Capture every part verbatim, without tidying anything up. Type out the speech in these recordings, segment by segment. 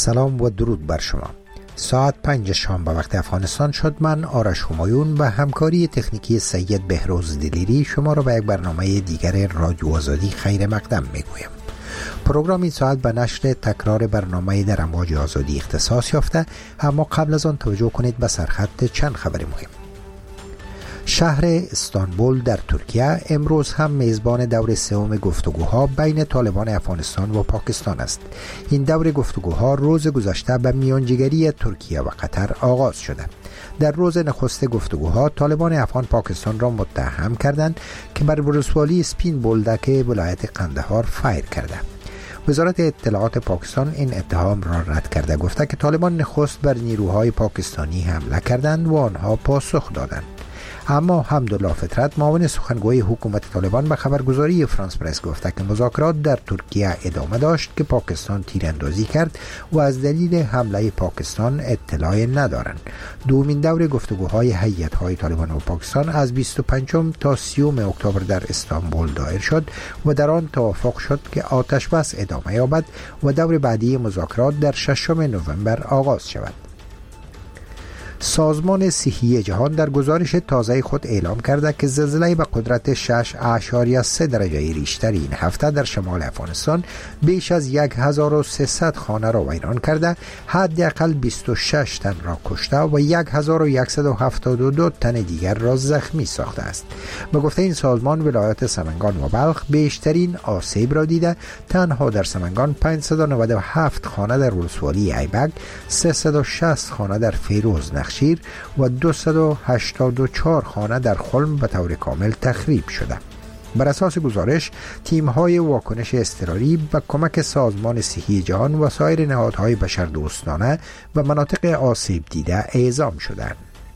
سلام و درود بر شما. ساعت پنج شام به وقت افغانستان شد. من آرش همایون و همکاری تکنیکی سید بهروز دلیری شما را به یک برنامه دیگر رادیو آزادی خیر مقدم میگویم. پروگرام این ساعت به نشر تکرار برنامه در امواج آزادی اختصاص یافته، اما قبل از آن توجه کنید به سرخط چند خبر مهم. شهر استانبول در ترکیه امروز هم میزبان دور سوم گفتگوها بین طالبان افغانستان و پاکستان است. این دور گفتگوها روز گذشته به میانجیگری ترکیه و قطر آغاز شده. در روز نخست گفتگوها طالبان افغان پاکستان را متهم کردند که بر ولسوالی سپین بولدک ولایت قندهار فایر کرده. وزارت اطلاعات پاکستان این اتهام را رد کرده، گفته که طالبان نخست بر نیروهای پاکستانی حمله کردند و آنها پاسخ دادند. اما حمدالله فطرت معاون سخنگوی حکومت طالبان به خبرگزاری فرانس پرس گفته که مذاکرات در ترکیه ادامه داشت که پاکستان تیراندازی کرد و از دلیل حمله پاکستان اطلاع ندارند. دومین دور گفتگوهای هیئت‌های طالبان و پاکستان از بیست و پنجم تا سیوم اکتبر در استانبول دایر شد و در آن توافق شد که آتش بس ادامه یابد و دور بعدی مذاکرات در ششم نوامبر آغاز شود. سازمان صحی جهان در گزارش تازه خود اعلام کرده که زلزله به قدرت شش اشاریه سه درجه ریشتر این هفته در شمال افغانستان بیش از هزار و سیصد خانه را ویران کرده، حداقل بیست و شش تن را کشته و هزار و صد و هفتاد و دو تن دیگر را زخمی ساخته است. به گفته این سازمان ولایت سمنگان و بلخ بیشترین آسیب را دیده. تنها در سمنگان پانصد و نود و هفت خانه در ولسوالی ایبک، سیصد و شصت خانه در فیروز شیر و دویست و هشتاد و چهار خانه در خلم به طور کامل تخریب شده. بر اساس گزارش، تیم‌های واکنش اضطراری با کمک سازمان صحی جهان و سایر نهادهای بشردوستانه و مناطق آسیب دیده اعزام شدند.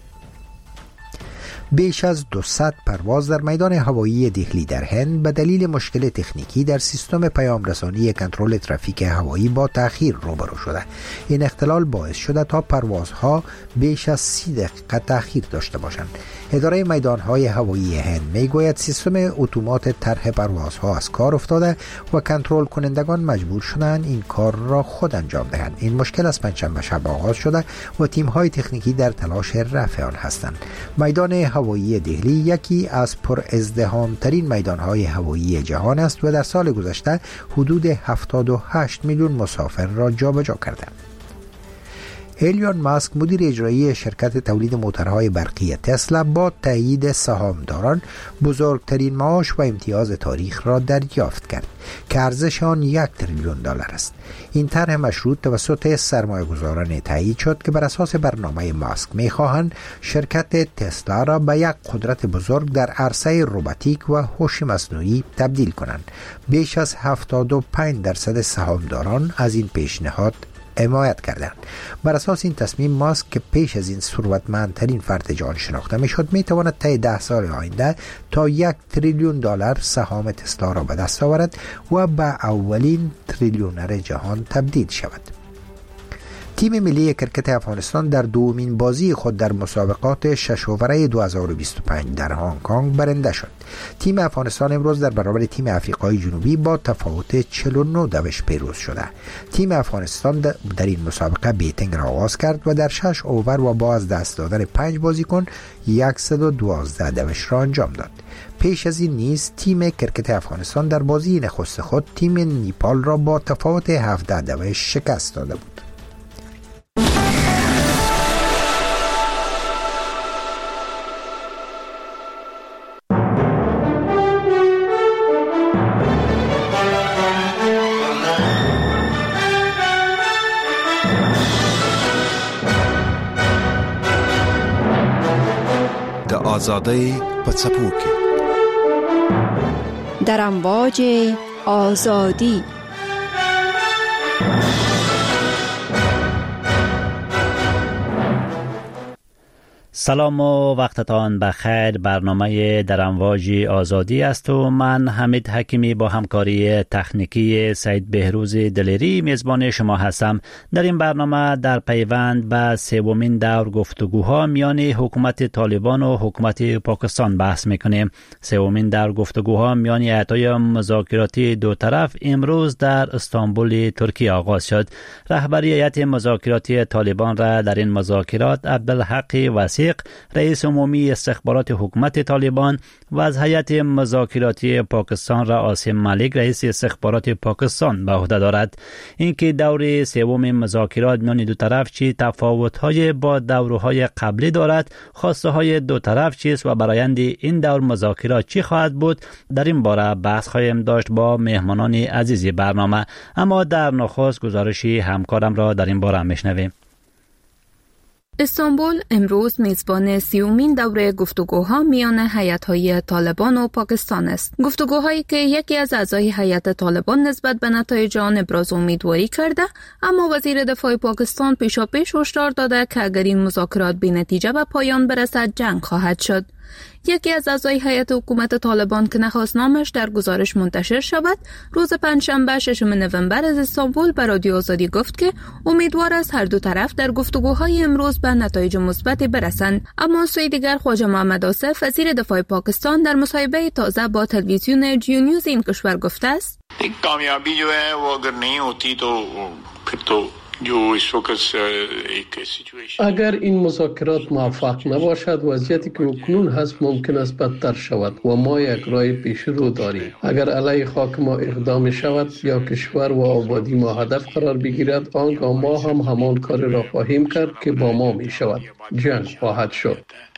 بیش از دویست پرواز در میدان هوایی دهلی در هند به دلیل مشکل تکنیکی در سیستم پیام رسانی کنترل ترافیک هوایی با تأخیر روبرو شده. این اختلال باعث شده تا پروازها بیش از سی دقیقه تأخیر داشته باشند. اداره میدانهای هوایی هند میگوید سیستم اتومات طرح پروازها از کار افتاده و کنترل کنندگان مجبور شدند این کار را خود انجام دهند. این مشکل از پنجشنبه شب آغاز شده و تیم‌های تکنیکی در تلاش رفع آن هستند. میدان هوایی دهلی یکی از پر ازدحام ترین میدانهای هوایی جهان است و در سال گذشته حدود هفتاد و هشت میلیون مسافر را جابجا کرده. ایلون ماسک مدیر اجرایی شرکت تولید موتورهای برقی تسلا با تایید سهامداران بزرگترین معاش و امتیاز تاریخ را دریافت کرد که ارزش آن یک تریلیون دلار است. این طرح مشروط توسط سرمایه‌گذاران تایید شد که بر اساس برنامه ماسک می‌خواهند شرکت تسلا را به یک قدرت بزرگ در عرصه روباتیک و هوش مصنوعی تبدیل کنند. بیش از هفتاد و پنج درصد سهامداران از این پیشنهاد حمایت کردند. بر اساس این تصمیم، ماسک که پیش از این ثروتمندترین فرد جهان شناخته میشد، میتواند طی ده سال آینده تا یک تریلیون دلار سهام تسلا را به دست آورد و به اولین تریلیونر جهان تبدیل شود. تیم ملی کرکت افغانستان در دومین بازی خود در مسابقات ششاوره دو هزار و بیست و پنج در هنگ کنگ برنده شد. تیم افغانستان امروز در برابر تیم آفریقای جنوبی با تفاوت چهل و نه دوش پیروز شده. تیم افغانستان در این مسابقه بیتینگ را آغاز کرد و در شش اوور و با از دست دادن پنج بازیکن صد و دوازده دوش را انجام داد. پیش از این نیز تیم کرکت افغانستان در بازی نخست خود تیم نیپال را با تفاوت هفده دوش شکست داده بود. آزادی پڅپو کې در امواج آزادی. سلام و وقتتان بخیر. برنامه در امواج آزادی است و من حمید حکیمی با همکاری تکنیکی سید بهروز دلیری میزبان شما هستم. در این برنامه در پیوند به سومین دور گفتگوها میان حکومت طالبان و حکومت پاکستان بحث میکنیم. سومین دور گفتگوها میان هیئت‌های مذاکراتی دو طرف امروز در استانبول ترکیه آغاز شد. رهبری هیئت مذاکراتی طالبان را در این مذاکرات عبدالحق وسیق رئیس عمومی استخبارات حکومت طالبان و از هیئت مذاکراتی پاکستان را عاصم ملک رئیس استخبارات پاکستان به عهده دارد. اینکه دور سوم مذاکرات میان دو طرف چه تفاوت‌های با دورهای قبلی دارد، خواسته‌های دو طرف چیست و برآیند این دور مذاکرات چی خواهد بود، در این باره بحث خواهیم داشت با مهمانان عزیز برنامه. اما در نخست گزارشی همکارم را در این باره میشنویم. استانبول امروز میزبان سیومین دوره گفتگوها میان هیئت‌های طالبان و پاکستان است. گفتگوهایی که یکی از اعضای هیئت طالبان نسبت به نتایج آن ابراز امیدواری کرده، اما وزیر دفاع پاکستان پیشاپیش هشدار داده که اگر این مذاکرات بی‌نتیجه به پایان برسد جنگ خواهد شد. یکی از اعضای هیئت حکومت طالبان که نخواست نامش در گزارش منتشر شود، روز پنجشنبه ششم نوامبر از استانبول به رادیو آزادی گفت که امیدوار است هر دو طرف در گفتگوهای امروز به نتایج مثبتی برسند. اما سوی دیگر خواجه محمد آصف وزیر دفاع پاکستان در مصاحبه تازه با تلویزیون جیو نیوز این کشور گفته است کامیابی جو ہے وہ اگر نہیں ہوتی تو پھر تو اگر این مذاکرات موفق نباشد، وضعیتی که اکنون هست ممکن است بدتر شود و ما یک راه پیش رو داریم. اگر علیه خاک ما اقدام شود یا کشور و آبادی ما هدف قرار بگیرد، آنگاه ما هم همان کار را خواهیم کرد که با ما می شود. جنگ خواهد شد.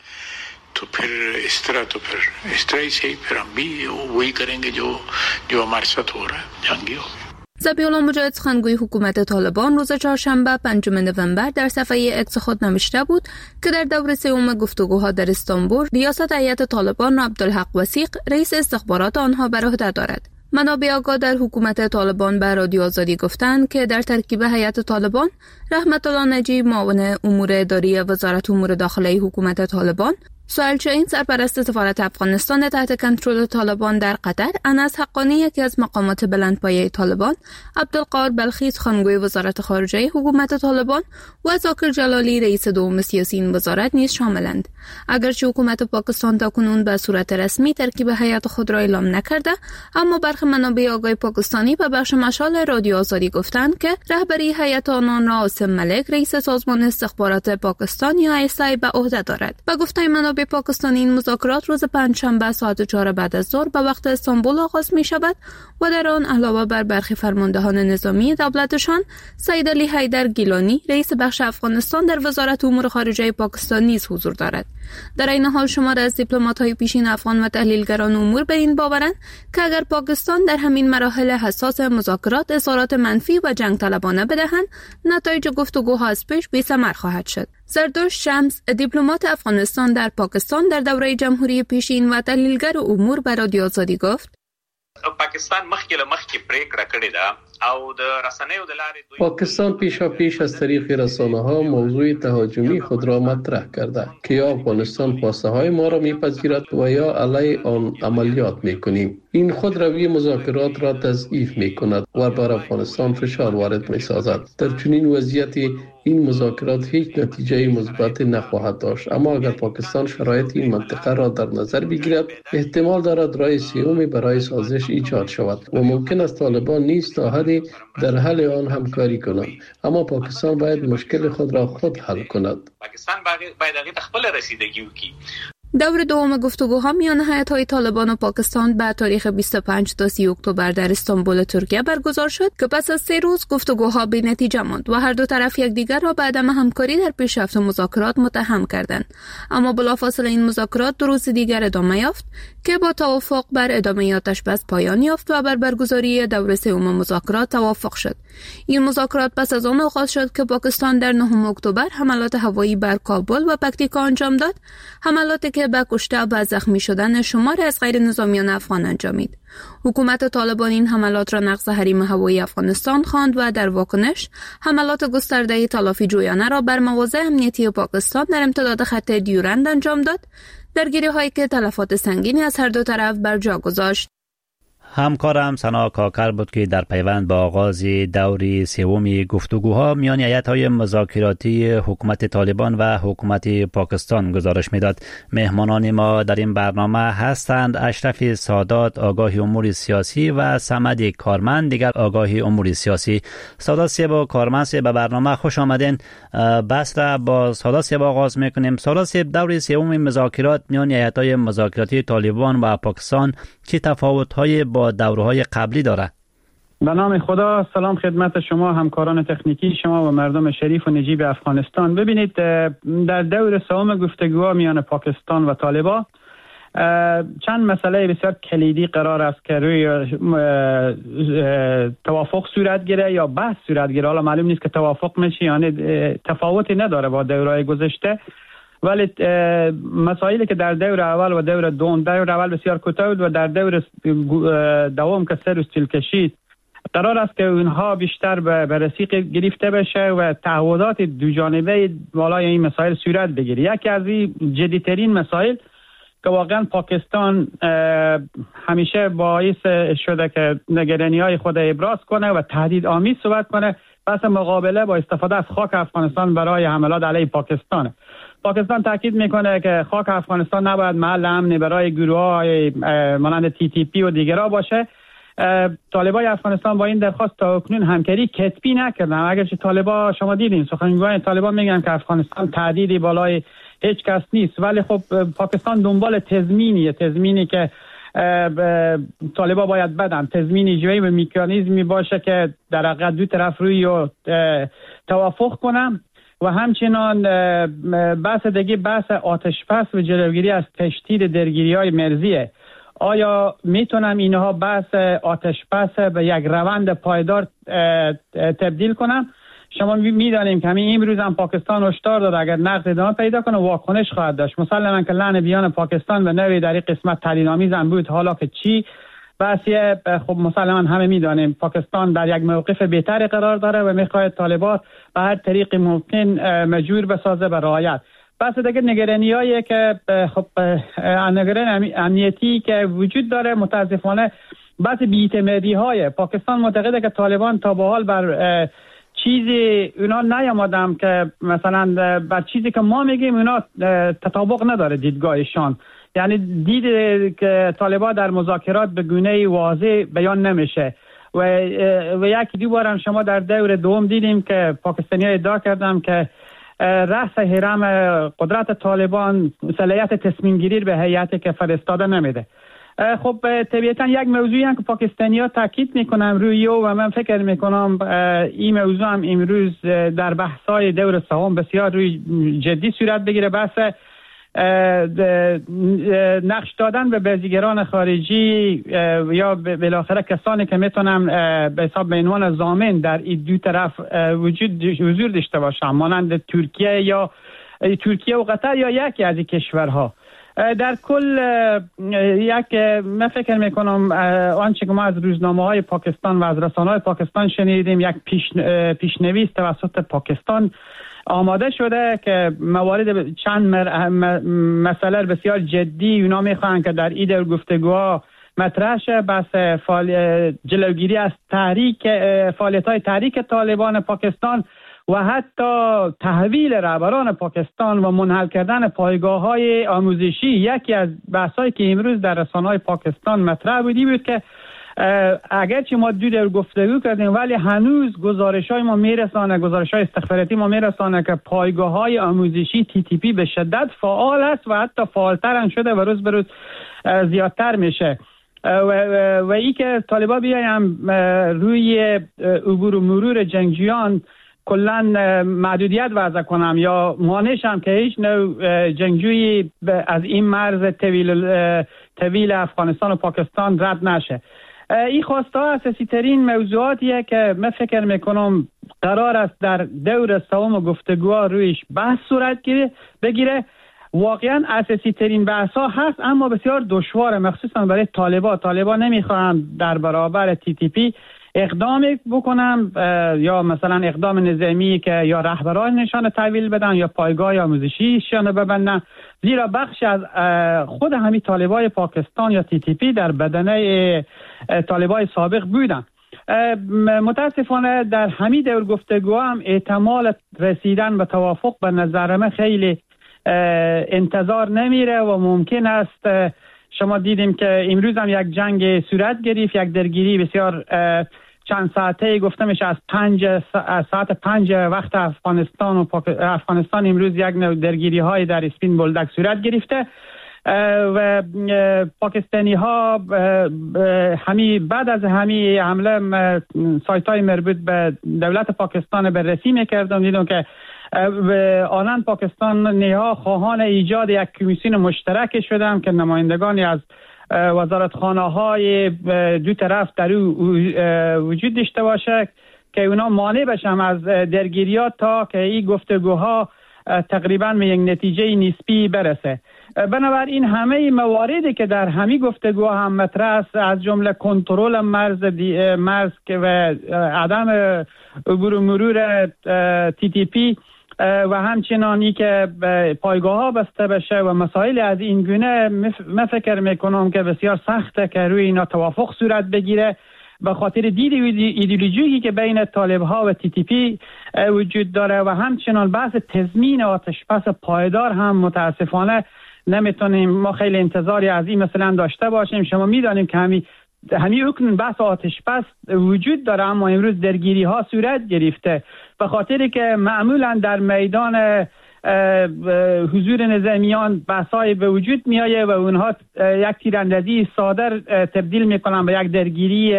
تو پھر اس طرح تو پھر اس طرح سے پھر ہم بھی وہی کریں گے جو جو ہمارے ساتھ ہو رہا ہے، جنگی ہو. ذبیح الله مجاهد سخنگوی حکومت طالبان روز چهارشنبه پنجم نوامبر در صفحه اکس خود نوشته بود که در دور سوم گفتگوها در استانبول ریاست هیئت طالبان را عبدالحق وسیق رئیس استخبارات آنها بر عهده دارد. منابع آگاه در حکومت طالبان به رادیو آزادی گفتند که در ترکیب هیئت طالبان رحمت الله نجیب معاون امور اداری وزارت امور داخله حکومت طالبان، سهیل شاهین سرپرست سفارت افغانستان تحت کنترل طالبان در قطر، انس حقانی یکی از مقامات بلندپایه طالبان، عبدالقاهر بلخی سخنگوی وزارت خارجه حکومت طالبان و ذاکر جلالی رئیس دوم سیاسی این وزارت نیز شاملند. اگرچه حکومت پاکستان تاکنون به صورت رسمی ترکیب هیئت خود را اعلام نکرده، اما برخی منابع آگاه پاکستانی به بخش مشال رادیو آزادی گفتند که رهبری هیئت آنان را عاصم ملک رئیس سازمان استخبارات پاکستان یا آی اس آی به عهده دارد. به گفته منابع پاکستانی این مذاکرات روز پنجشنبه ساعت چهار بعد از ظهر به وقت استانبول آغاز می شود و در آن علاوه بر برخی فرماندهان نظامی دولتشان، سید علی حیدر گیلانی رئیس بخش افغانستان در وزارت امور خارجه پاکستان نیز حضور دارد. در این حال شمار از دیپلمات‌های پیشین افغان و تحلیلگران امور به این باورند که اگر پاکستان در همین مراحل حساس مذاکرات اظهارات منفی و جنگ طلبانه بدهند، نتایج گفتگوها از پیش بی‌ثمر خواهد شد. زردوش شمس دیپلمات افغانستان در پاکستان در دوره جمهوری پیشین و تحلیلگر امور به رادیو آزادی گفت پاکستان مخکې له مخکې پریکړه کړې ده او د رسنیو د لارې پاکستان پیشا پیش از طریق رسانه‌ها موضوع تهاجمی خود را مطرح کرده که یا افغانستان خواسته های ما را میپذیرد و یا علیه آن عملیات میکنیم. این خود روی مذاکرات را تضعیف میکند و بر افغانستان فشار وارد میسازد. در چنین وضعیتی این مذاکرات هیچ نتیجه مثبت نخواهد داشت. اما اگر پاکستان شرایط این منطقه را در نظر بگیرد، احتمال دارد راه سومی برای سازش ایجاد شود و ممکن است طالبان نیز تا حدی در حل آن همکاری کنند. اما پاکستان باید مشکل خود را خود حل کند. پاکستان باید هغه خپل رسیدگی وکړي. دور دوم گفتگوها میان هیئت‌های طالبان و پاکستان به تاریخ بیست و پنج تا سی اکتبر در استانبول ترکیه برگزار شد که پس از سه روز گفتگوها بی نتیجه ماند و هر دو طرف یکدیگر را به عدم همکاری در پیشرفت مذاکرات متهم کردند. اما بلافاصله این مذاکرات دو روز دیگر ادامه یافت که با توافق بر ادامه آتش بس پایان یافت و بر برگزاری دور سوم مذاکرات توافق شد. این مذاکرات پس از آن آغاز شد که پاکستان در نهم اکتبر حملات هوایی بر کابل و پکتیکا انجام داد، حملاتی که که به کشته و زخمی شدن شماری از غیر نظامیان افغان انجامید. حکومت طالبان این حملات را نقض حریم هوایی افغانستان خواند و در واکنش حملات گسترده تلافی جویانه را بر مواضع امنیتی پاکستان در امتداد خط دیورند انجام داد، درگیری هایی که تلفات سنگینی از هر دو طرف بر جا گذاشت. همکارم سنا کاکر بود که در پیوند با آغاز دوری سوم گفتگوها میان هیئت‌های مذاکراتی حکومت طالبان و حکومت پاکستان گزارش میداد. مهمانان ما در این برنامه هستند اشرف سادات، آگاه امور سیاسی، و صمد کارمند، دیگر آگاه امور سیاسی. سادات صاحب و کارمند صاحب به برنامه خوش آمدین. بحث را با سادات صاحب آغاز میکنیم. سادات صاحب، دور سوم مذاکرات میان هیئت‌های مذاکراتی طالبان و پاکستان چه تفاوت‌های با دوره‌های قبلی داره؟ به نام خدا، سلام خدمت شما، همکاران تکنیکی شما و مردم شریف و نجیب افغانستان. ببینید، در دور سوم گفتگوها میان پاکستان و طالبان چند مسئله بسیار کلیدی قرار است که روی توافق صورت گیره یا بحث صورت گیره. حالا معلوم نیست که توافق میشه، یعنی تفاوتی نداره با دورهای گذشته، ولی مسائلی که در دور اول و دور دوم، دور اول بسیار کوتاه بود و در دور دوم که سه روز طول کشید، قرار است که اونها بیشتر به بررسی گرفته بشه و تعهدات دو جانبه بالای این مسائل صورت بگیره. یکی از این جدیترین مسائل که واقعا پاکستان همیشه باعث شده که نگرانی‌های خود ابراز کنه و تهدید آمیز صحبت کنه، بحث مقابله با استفاده از خاک افغانستان برای حملات علیه پاکستان. پاکستان تاکید میکنه که خاک افغانستان نباید محل امنی برای گروه‌های مانند تی تی پی و دیگرها باشه. طالبان افغانستان با این درخواست تا اکنون همکاری کتبی نکردن. اگرچه طالبان، شما دیدین سخنگویان طالبان میگن که افغانستان تهدیدی بالای هیچ کس نیست، ولی خب پاکستان دنبال تضمینیه، تضمینی که طالبان باید بدن، تضمینی جوی و مکانیزمی باشه که در حقیقت دو طرف روی و توافق کنن. و همچنان بحث دیگه بحث آتش‌بس و جلوگیری از تشدید درگیری‌های مرزیه. آیا میتونم اینها بحث آتش‌بس به یک روند پایدار تبدیل کنم؟ شما میدانیم که همین امروز هم پاکستان هشدار داد اگر نقض ادامه پیدا کنه واکنش خواهد داشت. مسلماً که لعن بیان پاکستان به نوعی در این قسمت تهدیدآمیز هم بود، حالا که چی بحثیه. خب مسلماً همه میدانیم پاکستان در یک موقف بهتری قرار داره و میخواهد طالبان به هر طریق ممکن مجبور بسازه به رعایت. بحث دیگه نگرانی‌هایی که خب نگرانی امنیتی که وجود داره، متاسفانه بحث بی‌اعتمادی‌های پاکستان معتقده که طالبان تا به حال بر چیزی اونا نیامدن که مثلا بر چیزی که ما میگیم اونا تطابق نداره دیدگاهشان. یعنی دید که طالبان در مذاکرات به گونه‌ای واضح بیان نمیشه و و یکی دو بار هم شما در دور دوم دیدیم که پاکستانی‌ها ادعا کردن که رأس هرم قدرت طالبان صلاحیت تصمیم گیری به هیئتی که فرستاده نمیده. خب طبیعتا یک موضوعی هم که پاکستانی‌ها تاکید میکنن روی و من فکر میکنم این موضوع هم امروز در بحث‌های دور سوم بسیار روی جدی صورت بگیره، بحث نقش دادن به بازیگران خارجی یا بالاخره کسانی که میتونن به حساب به عنوان ضامن در این دو طرف وجود حضور داشته باشن، مانند ترکیه یا ترکیه و قطر یا یکی از این کشورها. در کل یک من فکر میکنم آنچه که ما از روزنامه‌های پاکستان و از رسانه‌های پاکستان شنیدیم، یک پیش پیش‌نویس توسط پاکستان آماده شده که موارد چند مسئله بسیار جدی اونا میخوان که در این دور گفتگوها مطرح شه. بس جلوگیری از تحریک فعالیت‌های تحریک طالبان پاکستان و حتی تحویل رهبران پاکستان و منحل کردن پایگاه‌های آموزشی. یکی از بحث‌هایی که امروز در رسانه‌های پاکستان مطرح بودی بود که اگرچه ما دو دور گفتگو کردیم ولی هنوز گزارش‌های ما میرسانه، گزارش‌های استخباراتی ما میرسانه که پایگاه‌های آموزشی تی تی پی به شدت فعال است و حتی فعالتر هم شده و روز به روز زیادتر میشه. و, و, و ای که طالبان بیایم روی عبور و مرور جنگجویان کلا محدودیت وضع کنم یا مانعش هم که هیچ نوع جنگجویی از این مرز طویل طویل افغانستان و پاکستان رد نشه. این خواسته ها اساسی ترین موضوعاتیه که من فکر میکنم قرار است در دور سوم گفتگوها رویش بحث صورت بگیره واقعا اساسی ترین بحث ها هست، اما بسیار دشواره، مخصوصا برای طالبان. طالبان نمیخوان در برابر تی تی پی اقدام بکنم یا مثلا اقدام نظامی که یا رهبران نشان تحویل بدن یا پایگاه یا موزشیشان ببندن، زیرا بخش از خود همین طالبای پاکستان یا تی تی پی در بدنه طالبای سابق بودن. متاسفانه در همین دور گفتگو هم احتمال رسیدن به توافق به نظر من خیلی انتظار نمیره و ممکن است. شما دیدیم که امروز هم یک جنگ صورت گرفت، یک درگیری بسیار چند ساعته گفته میشه از پنج ساعت پنج وقت افغانستان و پاک... افغانستان امروز یک نوع درگیری های در اسپین بولدک صورت گرفته و پاکستانی ها همی بعد از همی حمله سایت های مربوط به دولت پاکستان بررسی میکردم، دیدم که آنان پاکستان نیها خواهان ایجاد یک کمیسیون مشترک شدن که نمایندگانی از وزارتخانه های دو طرف در او وجود داشته باشه که اونا مانع بشن از درگیریات تا که این گفتگوها تقریبا به یک نتیجه نسبی برسه. بنابراین همه مواردی که در همین گفتگو هم مطرح است، از جمله کنترل مرز مرز و عدم عبور و مرور تی تی پی و همچنانی که پایگاه ها بسته بشه و مسائل از این گونه، من فکر میکنم که بسیار سخته که روی اینا توافق صورت بگیره، به خاطر دید ایدئولوژیکی که بین طالب ها و تی تی پی وجود داره و همچنان بحث تضمین آتش بس پایدار هم متاسفانه نمیتونیم ما خیلی انتظاری از این مثلا داشته باشیم. شما میدانیم که همین همین اکنون بحث آتش بس وجود داره، اما امروز درگیری ها صورت گرفته به خاطری که معمولا در میدان حضور نظامیان بحثای به وجود میایه و اونها یک تیراندازی ساده تبدیل میکنن به یک درگیری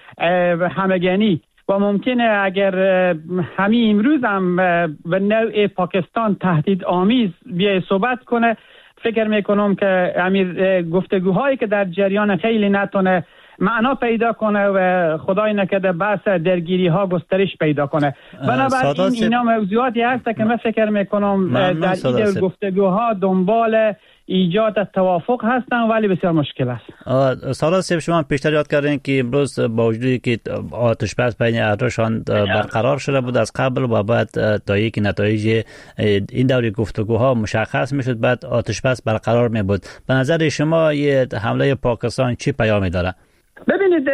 همگانی و ممکنه اگر همین امروز هم به نوع پاکستان تهدید آمیز بیای صحبت کنه، فکر میکنم که امیر گفتگوهایی که در جریان خیلی نتونه معنا پیدا کنه و خدای نکرده بحث درگیری ها گسترش پیدا کنه. بنابراین اینا موضوعاتی هست که من فکر میکنم در این گفتگوها دنبال ایجاد توافق هستن ولی بسیار مشکل است. سالا سیب شما پیشتر یاد کردین که امروز با وجودی که آتش بس بین اعضاشان برقرار شده بود از قبل و بعد تا یک نتایج این دوره گفتگوها مشخص میشد بعد آتش بس برقرار می بود. به نظر شما یه حمله پاکستان چی پیامی داره؟ ببینید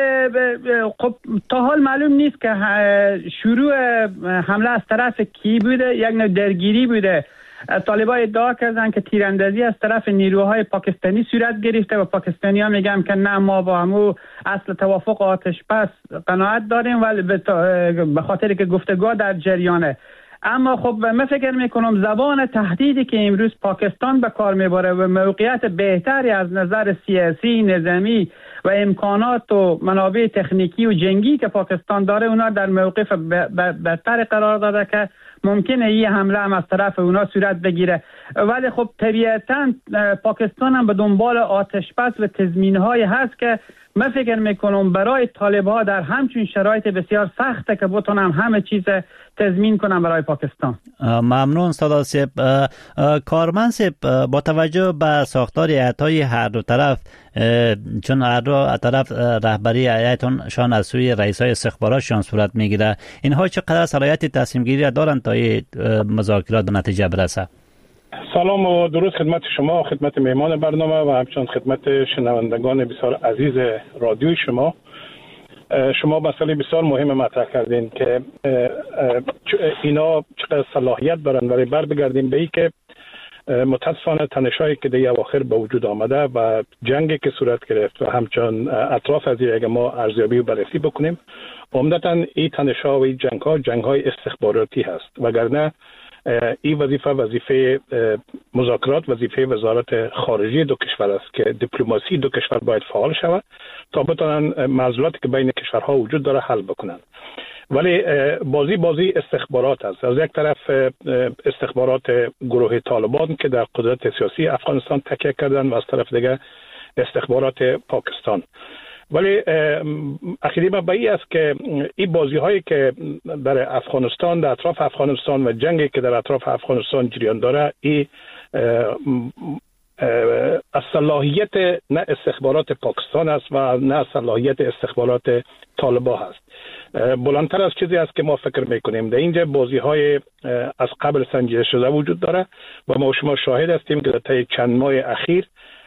خب تا حال معلوم نیست که شروع حمله از طرف کی بوده. یک نوع درگیری بوده. طالبان ادعا کردن که تیراندازی از طرف نیروهای پاکستانی صورت گرفته و پاکستانی ها میگن که نه ما با همو اصل توافق آتش بس قناعت داریم ولی به خاطر که گفتگو در جریانه. اما خب من فکر میکنم زبان تهدیدی که امروز پاکستان به کار میبره و موقعیت بهتری از نظر سیاسی، نظامی و امکانات و منابع تکنیکی و جنگی که پاکستان داره اونا در موقف بهتر قرار داده که ممکنه یه حمله هم از طرف اونا صورت بگیره. ولی خب طبیعتاً پاکستان هم به دنبال آتش بس و تضمین‌های هست که من فکر میکنم برای طالب‌ها در همچین شرایط بسیار سخته که بتونم همه چیز تضمین کنم برای پاکستان. ممنون سالا سیب. کارمند سیب با توجه به ساختار هیئت‌های هر دو طرف، چون هر دو طرف رهبری هیئتشان از سوی رئیسای استخباراتشان صورت میگیره، اینها چقدر صلاحیت تصمیم گیری دارند تا این مذاکرات به نتیجه برسه؟ سلام و درود خدمت شما، خدمت مهمان برنامه و همچنین خدمت شنوندگان بسیار عزیز رادیوی شما. شما مسئله بسیار مهم مطرح کردین که اینا چقدر صلاحیت دارن، ولی بر بگردیم به این که متاسفانه تنشایی که در اواخر به وجود آمده و جنگی که صورت گرفت و همچنین اطراف از این اگه ما ارزیابی و بررسی بکنیم، عمدتاً این تنش‌ها و این جنگ‌ها جنگ‌های استخباراتی هست، وگرنه این وظیفه وظیفه مذاکرات وظیفه وزارت خارجه دو کشور است که دیپلماسی دو کشور باید فعال شود تا بتونن معضلاتی که بین کشورها وجود داره حل بکنن. ولی بازی بازی استخبارات است. از یک طرف استخبارات گروه طالبان که در قدرت سیاسی افغانستان تکیه کردن و از طرف دیگه استخبارات پاکستان. ولی عقیده من به این است که این بازی هایی که در افغانستان، در اطراف افغانستان و جنگی که در اطراف افغانستان جریان داره، این از صلاحیت نه استخبارات پاکستان است و نه صلاحیت استخبارات طالبان است. بلندتر از چیزی است که ما فکر میکنیم. در اینجا بازی های از قبل سنجیده شده وجود داره و ما شما شاهد هستیم که در طی چند ماه اخیر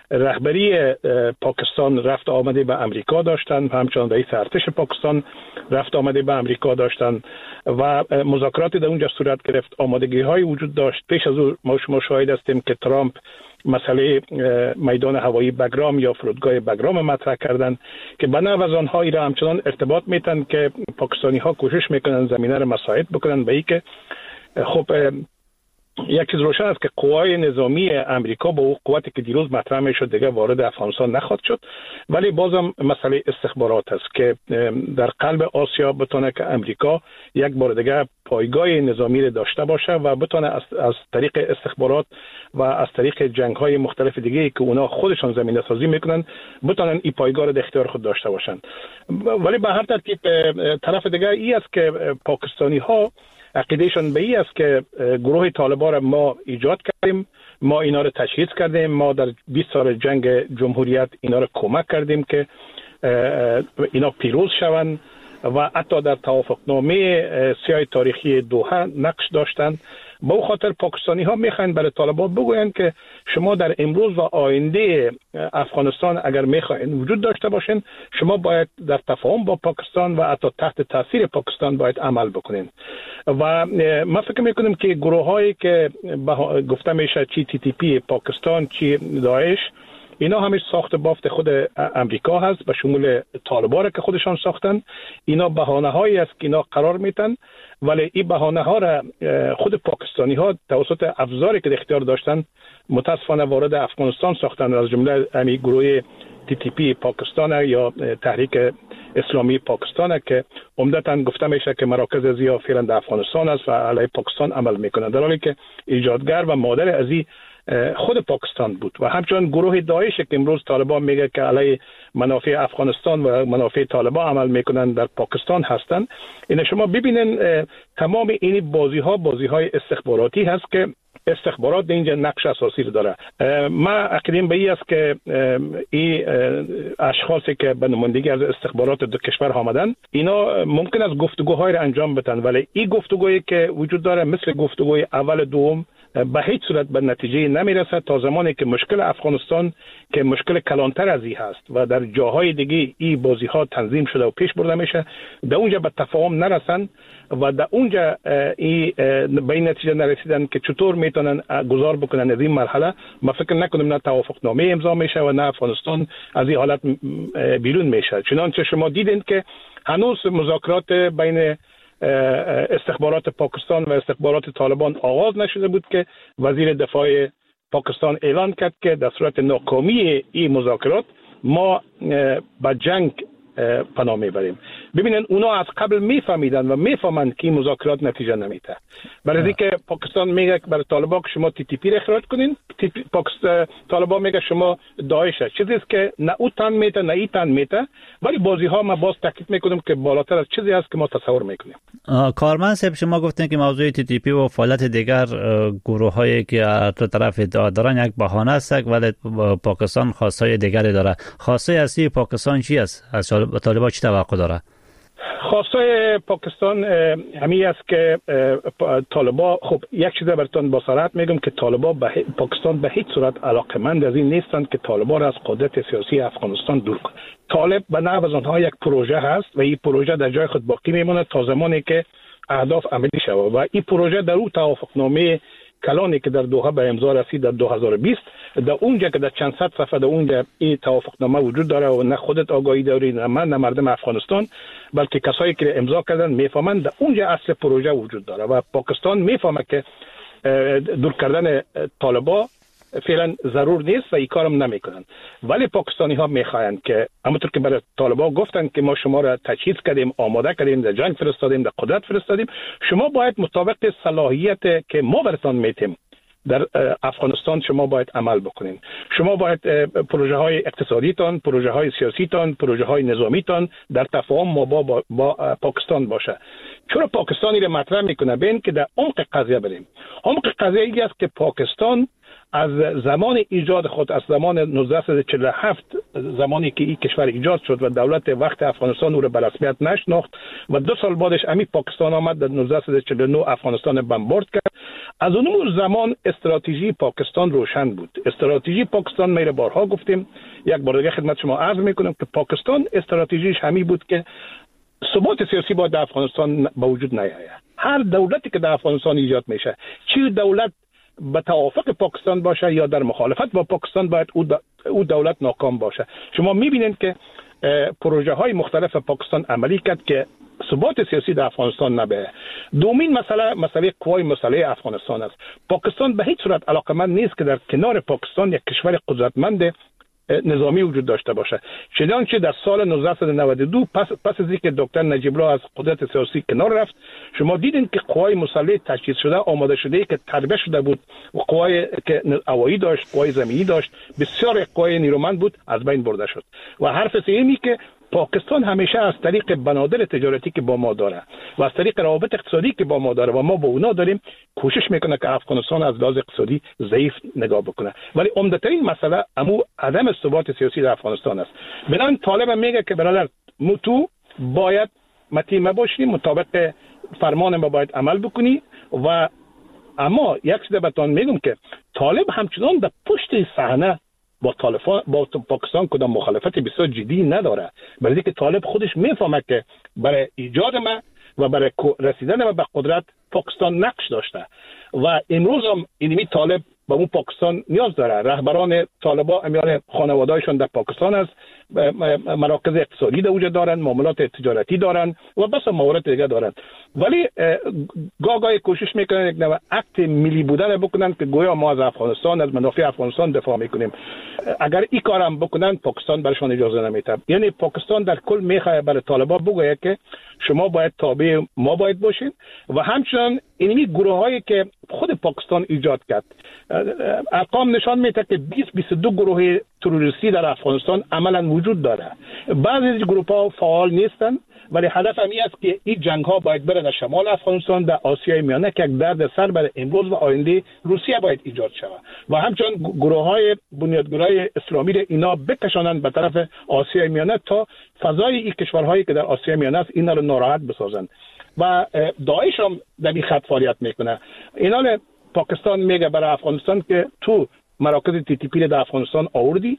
رهبری پاکستان رفت آمده به امریکا داشتن، همچنان رئیس ارتش پاکستان رفت آمده به امریکا داشتن و مذاکراتی در اونجا صورت گرفت. آمادگی های وجود داشت. پیش از او ما شما شاهد هستیم که ترامپ مسئله میدان هوایی بگرام یا فرودگاه بگرام مطرح کردن که به نحو از آنها را همچنان ارتباط میتن که پاکستانی ها کوشش میکنن زمینه را مساعد بکنن به این که خب یک چیز روشن است که قوای نظامی امریکا با اون قوتی که دیروز مطرح میشد دیگه وارد افغانستان نخواهد شد، ولی بازم مسئله استخبارات است که در قلب آسیا بتونه که امریکا یک بار دیگه پایگاه نظامی را داشته باشه و بتونه از, از طریق استخبارات و از طریق جنگ های مختلف دیگه که اونا خودشان زمینه سازی میکنن بتونن این پایگاه را در اختیار خود داشته باشن. ولی به هر ترتیب طرف دیگه ای است که پاکستانی ها عقیدهشان به این است که گروه طالبان را ما ایجاد کردیم، ما اینا را تشخیص کردیم، ما در بیست سال جنگ جمهوریت اینا را کمک کردیم که اینا پیروز شوند و حتی در توافقنامه سیاه تاریخی دوحه نقش داشتند. با او خاطر پاکستانی ها میخواین برای طالبان بگویند که شما در امروز و آینده افغانستان اگر میخواین وجود داشته باشین، شما باید در تفاهم با پاکستان و حتی تحت تاثیر پاکستان باید عمل بکنین. و ما فکر میکنیم که گروه هایی که گفته میشه چی تی تی پی پاکستان چی داعش، اینا همیش ساخت بافت خود امریکا هست به شمول طالبان که خودشان ساختن. اینا بهانه هایی است که اینا قرار میتن، ولی این بهانه ها را خود پاکستانی ها توسط افزاری که اختیار داشتن متاسفانه وارد افغانستان ساختن، از جمله همین گروه تی تی پی پاکستان یا تحریک اسلامی پاکستان که عمدتاً گفته میشه که مراکز ازیا فعلا در افغانستان است و علیه پاکستان عمل میکنه، در حالی که ایجادگر و مادر از این خود پاکستان بود. و همچنان گروه داعش که امروز طالبان میگه که علیه منافع افغانستان و منافع طالبان عمل میکنن در پاکستان هستند. این شما ببینن تمام این بازی ها بازی های استخباراتی هست که استخبارات اینجا نقش اساسی داره. ما عقیدم به این است که این اشخاصی که به نمایندگی از استخبارات دو کشور آمدن اینا ممکن است گفتگوهای را انجام بدن، ولی این گفتگویی که وجود داره مثل گفتگوی اول دوم به هیچ صورت به نتیجه نمیرسه تا زمانی که مشکل افغانستان که مشکل کلانتر از این هست و در جاهای دیگه این بازی ها تنظیم شده و پیش برده میشه، در اونجا به تفاهم نرسن و در اونجا این به این نتیجه نرسیدن که چطور میتونن گذار بکنن از این مرحله. ما فکر نکنیم نه توافقنامه امضا میشه و نه افغانستان از این حالت بیرون میشه. چنانچه شما دیدین که هنوز مذاکرات بین استخبارات پاکستان و استخبارات طالبان آغاز نشده بود که وزیر دفاع پاکستان اعلان کرد که در صورت ناکامی این مذاکرات ما به جنگ پناه میبریم. ببینن اونا از قبل میفهمیدن و میفهمند که این مذاکرات نتیجه نمیده. برای اینکه پاکستان میگه برای طالبان که شما تی تی پی را اخراج کنین، پاکستان طالبان میگه شما داعش است. چیزی است که نه او تن میته نه ای تن میته، ولی بازی ها ما باز تاکید میکنیم که بالاتر از چیزی است که ما تصور میکنیم. کارمند صاحب شما گفتین که موضوع تی تی پی و فعالیت دیگر گروه هایی که از طرف دارن یک بهانه است، ولی پاکستان خواستای دیگری داره. خواسته اصلی پاکستان چی است؟ از طالبان چی توقع داره؟ خواسته پاکستان همین است که طالبان، خب یک چیز براتون با صراحت میگم که طالبان به پاکستان به هیچ صورت علاقمند از این نیستند که طالبان را از قدرت سیاسی افغانستان دور کنه. طالب به نحو از آنها یک پروژه هست و این پروژه در جای خود باقی میمونه تا زمانی که اهداف عملی شود و این پروژه در اون توافقنامه کلانی که در دوحه به امضا رسید در دو هزار و بیست، در اونجا که در چند صد صفحه در اونجا این توافقنامه وجود داره و نه خودت آگاهی داری نه من نه مردم افغانستان، بلکه کسایی که امضا کردن میفهمند در اونجا اصل پروژه وجود داره و پاکستان میفهمه که دور کردن طالبان فعلا ضرور نیست و این کارم نمیکنن. ولی پاکستانی ها میخواین که همونطور که برای طالبان گفتن که ما شما را تجهیز کردیم، آماده کردیم، در جنگ فرستادیم، در قدرت فرستادیم، شما باید مطابق صلاحیت که ما براتون میتیم در افغانستان شما باید عمل بکنین. شما باید پروژه های اقتصادیتان، پروژه های سیاسیتان، پروژه های نظامیتان در تفاهم ما با, با, با پاکستان باشه. چرا پاکستانی را مطرح میکنه؟ بین که در عمق قضیه بریم. عمق قضیه ای است که پاکستان از زمان ایجاد خود، از زمان نوزده صد و چهل و هفت زمانی که این کشور ایجاد شد و دولت وقت افغانستان او را به رسمیت نشناخت و دو سال بعدش امی پاکستان آمد در نوزده صد و چهل و نه افغانستان بمبارد کرد. از اون زمان استراتژی پاکستان روشن بود. استراتژی پاکستان میره بارها گفتیم، یک بار دیگه خدمت شما عرض میکنم که پاکستان استراتژیش همی بود که ثبات سیاسی باید در افغانستان به وجود نیاید. هر دولتی که در افغانستان ایجاد میشه، چه دولت به توافق پاکستان باشه یا در مخالفت با پاکستان، باید او دولت ناکام باشه. شما میبینید که پروژه های مختلف پاکستان عملی کرد که ثبات سیاسی در افغانستان نبه. دومین مسئله مسئله قوای مسلح افغانستان است. پاکستان به هیچ صورت علاقمند نیست که در کنار پاکستان یک کشور قدرتمند نظامی وجود داشته باشه. چنانچه در سال نوزده صد و نود و دو پس پس از اینکه دکتر نجیب الله از قدرت سیاسی کنار رفت، شما دیدین که قوای مسلح تجهیز شده، آماده شده که تربیت شده بود و قوای که هوایی داشت، قوای زمینی داشت، بسیار قوای نیرومند بود، از بین برده شد. و حرف سومی که پاکستان همیشه از طریق بنادر تجارتی که با ما داره و از طریق روابط اقتصادی که با ما داره و ما با اونا داریم، کوشش میکنه که افغانستان از لحاظ اقتصادی ضعیف نگاه بکنه. ولی عمدترین مسئله امو عدم ثبات سیاسی در افغانستان است. بنابراین طالب میگه که برادر تو باید متیم باشی، مطابق فرمان ما باید عمل بکنی. و اما یک چیز بهتون میگم که طالب همچنان در پشت صحنه با طالبان با پاکستان کدام مخالفت بسیار جدی نداره، برای اینکه طالب خودش میفهمه که برای ایجاد ما و برای رسیدن ما به قدرت پاکستان نقش داشته و امروز هم اینمی طالب با اون پاکستان نیاز داره. رهبران طالبا امیال خانواده‌شون در پاکستان است، مراکز اقتصادی در وجود دارن، معاملات تجارتی دارن و بس موارد دیگه دارن. ولی گاه گاهی کوشش میکنن یک نوع اکت ملی بودن بکنن که گویا ما از افغانستان، از منافع افغانستان دفاع میکنیم. اگر این کارم بکنن پاکستان برشان اجازه نمیده. یعنی پاکستان در کل میخواد برای طالبا بگه که شما باید تابع ما باید باشین و همچنان اینمی گروهایی که خود پاکستان ایجاد کرد، ارقام نشان میده که بیست بیست و دو گروه تروریستی در افغانستان عملا وجود داره. بعضی از گروه ها فعال نیستن، ولی هدف همی است که این جنگ ها باید بره در شمال افغانستان، در آسیای میانه که یک درد سر برای امروز و آینده روسیه باید ایجاد شود و همچنان گروه های بنیادگرای اسلامی را اینا بکشانند به طرف آسیای میانه تا فضای این کشورهایی که در آسیای میانه است اینا رو ناراحت بسازند. و داعش هم در این خط فعالیت میکنه. اینا پاکستان میگه برای افغانستان که تو مراکز تی تی پی در افغانستان آوردی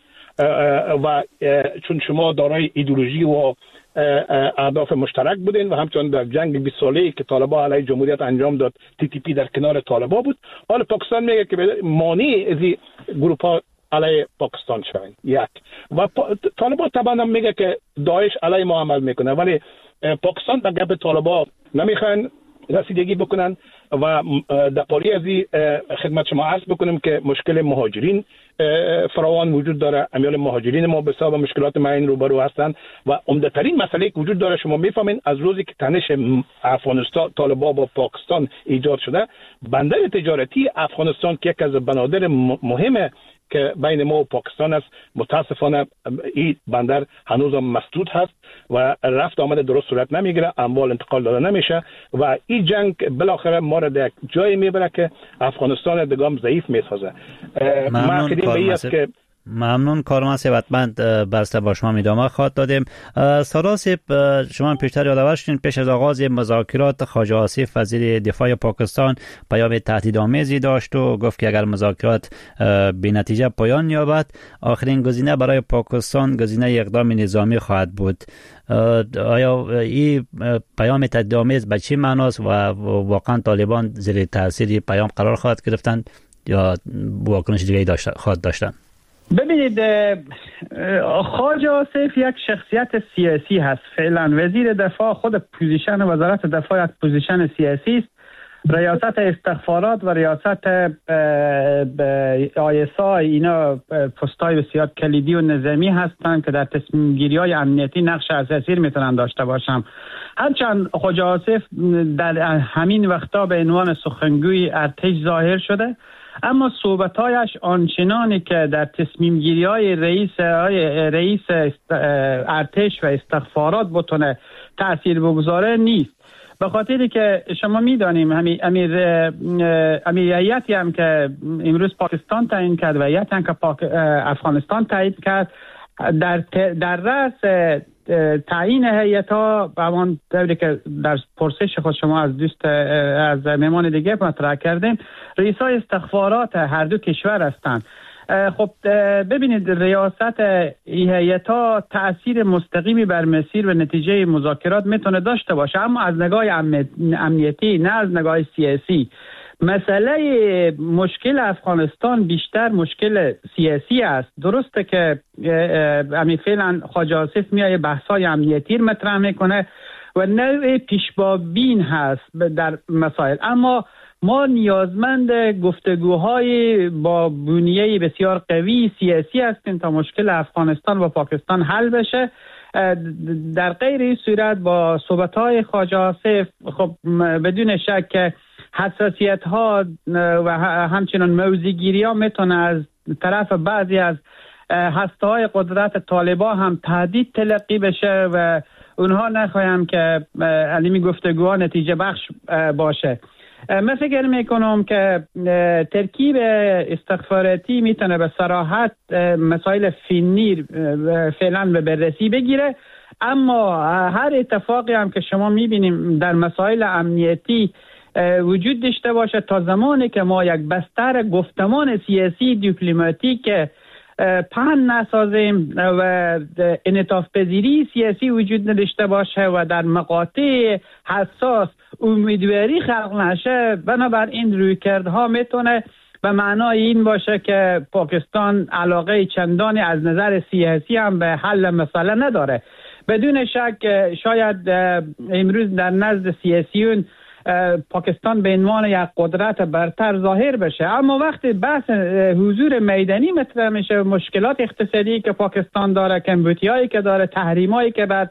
و چون شما دارای ایدئولوژی و اهداف مشترک بودین و همچنان در جنگ بیست ساله‌ای که طالبان علیه جمهوریت انجام داد تی تی پی در کنار طالبان بود. حالا پاکستان میگه که مانع از این گروه‌ها علیه پاکستان شوند. یک و طالبان طبعا هم میگه که داعش علیه ما عمل میکنه، ولی پاکستان به گپ طالبان نمیخوان رسیدگی بکنن و در پاری از این خدمت شما عرض بکنم که مشکل مهاجرین فراوان وجود داره. امیال مهاجرین ما به سبب مشکلات معین روبرو هستند و عمده‌ترین مسئله که وجود داره، شما میفهمین از روزی که تنش افغانستان طالبان با پاکستان ایجاد شده، بندر تجارتی افغانستان که یک از بنادر مهمه که بین ما و پاکستان است، متاسفانه این بندر هنوز هم مسدود هست و رفت آمد درست صورت نمیگیره، اموال انتقال داده نمیشه و این جنگ بالاخره ما را در جایی میبره که افغانستان دگام ضعیف میسازه. ممنون کارمند که ممنون کارمند ثروتمند بسته با شما ادامه خواهد دادیم. سراسب شما پیشتر یادآور شدین پیش از آغاز مذاکرات خواجه آصف وزیر دفاع پاکستان پیام تهدیدآمیزی داشت و گفت که اگر مذاکرات بی نتیجه پایان یابد آخرین گزینه برای پاکستان گزینه اقدام نظامی خواهد بود. آیا این پیام تهدیدآمیز به چه معناست و واقعا طالبان زیر تاثیر پیام قرار خواهد گرفتند یا واکنش دیگری داشت خواهد داشتند؟ ببینید، خواجه آصف یک شخصیت سیاسی هست. فعلا وزیر دفاع خود پوزیشن وزارت دفاع یک پوزیشن سیاسی است. ریاست استخبارات و ریاست آی اس آی اینا پست‌های بسیار کلیدی و نظامی هستند که در تصمیم گیری های امنیتی نقش اساسی میتونن داشته باشن. هرچند خواجه آصف در همین وقتا به عنوان سخنگوی ارتش ظاهر شده، اما صحبت‌هایش آنچنانی که در تصمیم گیری های رئیس رئیس ارتش و استخبارات بتونه تأثیر بگذاره نیست به خاطری که شما میدانیم همین امیر امیر هیئتی هم که امروز پاکستان تعیین کرد و هیئتی هم که پاک افغانستان تعیین کرد در در رأس تعیین هیئت‌ها همان طوری که در پرسش خود شما از دوست از مهمان دیگه مطرح کردین رئیسای استخبارات هر دو کشور هستند. خب ببینید ریاست این هیئت‌ها تأثیر مستقیمی بر مسیر و نتیجه مذاکرات میتونه داشته باشه، اما از نگاه امنیتی نه از نگاه سیاسی. مسئله مشکل افغانستان بیشتر مشکل سیاسی است. درسته که امی فعلا خواجه آصف میایه بحث‌های امنیتی مطرح میکنه و نوع پیش‌بین هست در مسائل، اما ما نیازمند گفتگوهای با بنیه بسیار قوی سیاسی هستیم تا مشکل افغانستان و پاکستان حل بشه. در غیر این صورت با صحبت‌های خواجه آصف خب بدون شک حساسیت ها و همچنان موضع‌گیری ها میتونه از طرف بعضی از هسته های قدرت طالبان هم تهدید تلقی بشه و اونها نخواهم که علمی گفتگوها نتیجه بخش باشه. من فکر میکنم که ترکیب استخباراتی میتونه به صراحت مسائل فنی فعلا به بررسی بگیره، اما هر اتفاقی هم که شما میبینیم در مسائل امنیتی وجود داشته باشه تا زمانی که ما یک بستر گفتمان سیاسی دیپلماتیک پهن نسازیم و انعطاف پذیری سیاسی وجود نداشته باشه و در مقاطع حساس امیدواری خلق نشه، بنابراین رویکردها میتونه به معنای این باشه که پاکستان علاقه چندانی از نظر سیاسی هم به حل مسئله نداره. بدون شک شاید امروز در نزد سیاسیون پاکستان به عنوان یک قدرت برتر ظاهر بشه، اما وقتی بحث حضور میدانی مطرح میشه، مشکلات اقتصادی که پاکستان داره، کمبودیایی که داره، تحریمایی که بعد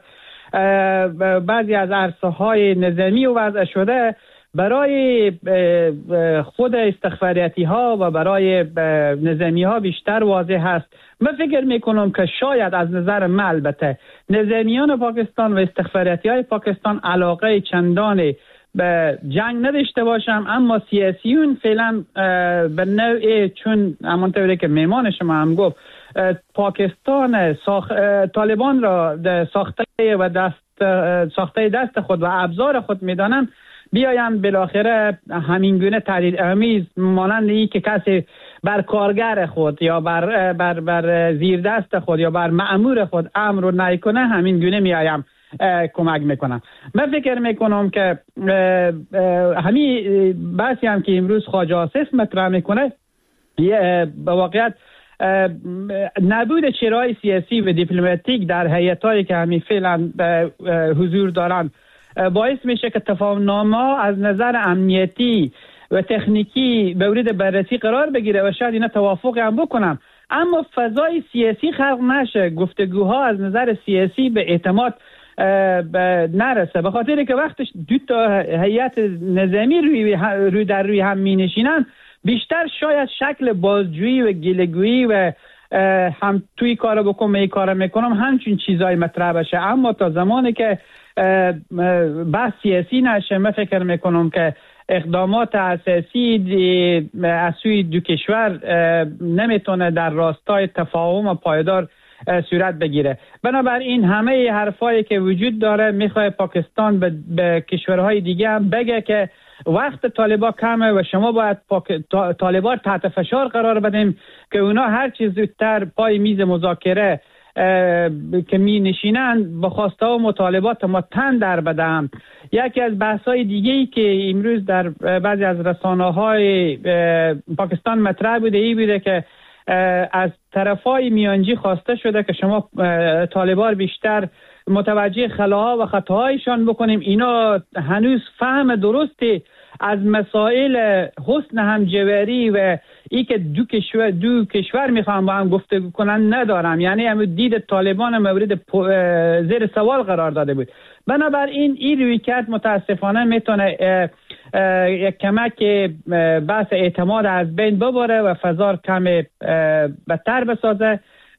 بعضی از عرصه‌های نظامی وضع شده، برای خود استخباراتی ها و برای نظامی ها بیشتر واضح هست. من فکر میکنم که شاید از نظر من البته نظامیان پاکستان و استخباراتی های پاکستان علاقه چندانی به جنگ نداشته باشم، اما سیاسیون فعلا به نوعی چون همانطوری که میمان شما هم گفت پاکستان ساخ... طالبان را ساخته و دست ساخته دست خود و ابزار خود میدانن، بیایم بالاخره همین گونه تهدید آمیز مانند این که کسی بر کارگر خود یا بر بر بر زیر دست خود یا بر مأمور خود امر و نهی کنه، همین گونه میایم کمک میکنم. من فکر میکنم که همین بحثی هم که امروز خواجه آصف مطرح میکنه به واقعیت نبود چرای سیاسی و دیپلماتیک در هیئت‌هایی که همین فعلا حضور دارند باعث میشه که تفاهم‌نامه از نظر امنیتی و تکنیکی به مورد بررسی قرار بگیره و شاید اینا توافق هم بکنم، اما فضای سیاسی خلق نشه، گفتگوها از نظر سیاسی به اعتماد نرسه، به خاطری که وقتش دو تا هیئت نظامی روی روی در روی هم می نشینن بیشتر شاید شکل بازجویی و گله‌گویی و هم توی کارو بکنم می کارو میکنم همچین چیزای مطرح بشه، اما تا زمانی که بحث سیاسی نشه من فکر میکنم که اقدامات اساسی از سوی دو کشور نمیتونه در راستای تفاهم و پایدار صورت بگیره. بنابراین همه حرفایی که وجود داره میخواد پاکستان به, به کشورهای دیگه هم بگه که وقت طالبان کمه و شما باید پاک... طالبان تحت فشار قرار بدیم که اونا هر چیز زودتر پای میز مذاکره که می نشینن با خواسته و مطالبات ما تن در بدم. یکی از بحث‌های دیگه‌ای که امروز در بعضی از رسانه‌های پاکستان مطرح بوده ای بوده که از طرفای میانجی خواسته شده که شما طالبان بیشتر متوجه خلاها و خطاهایشان بکنیم. اینا هنوز فهم درستی از مسائل حسن همجواری و ای که دو کشور دو کشور میخوان با هم گفتگو کنن ندارم، یعنی هم دید طالبان مورد زیر سوال قرار داده بود. بنابراین این رویکرد متاسفانه میتونه یک کمک بحث اعتماد از بین ببره و فضا کم بدتر بسازه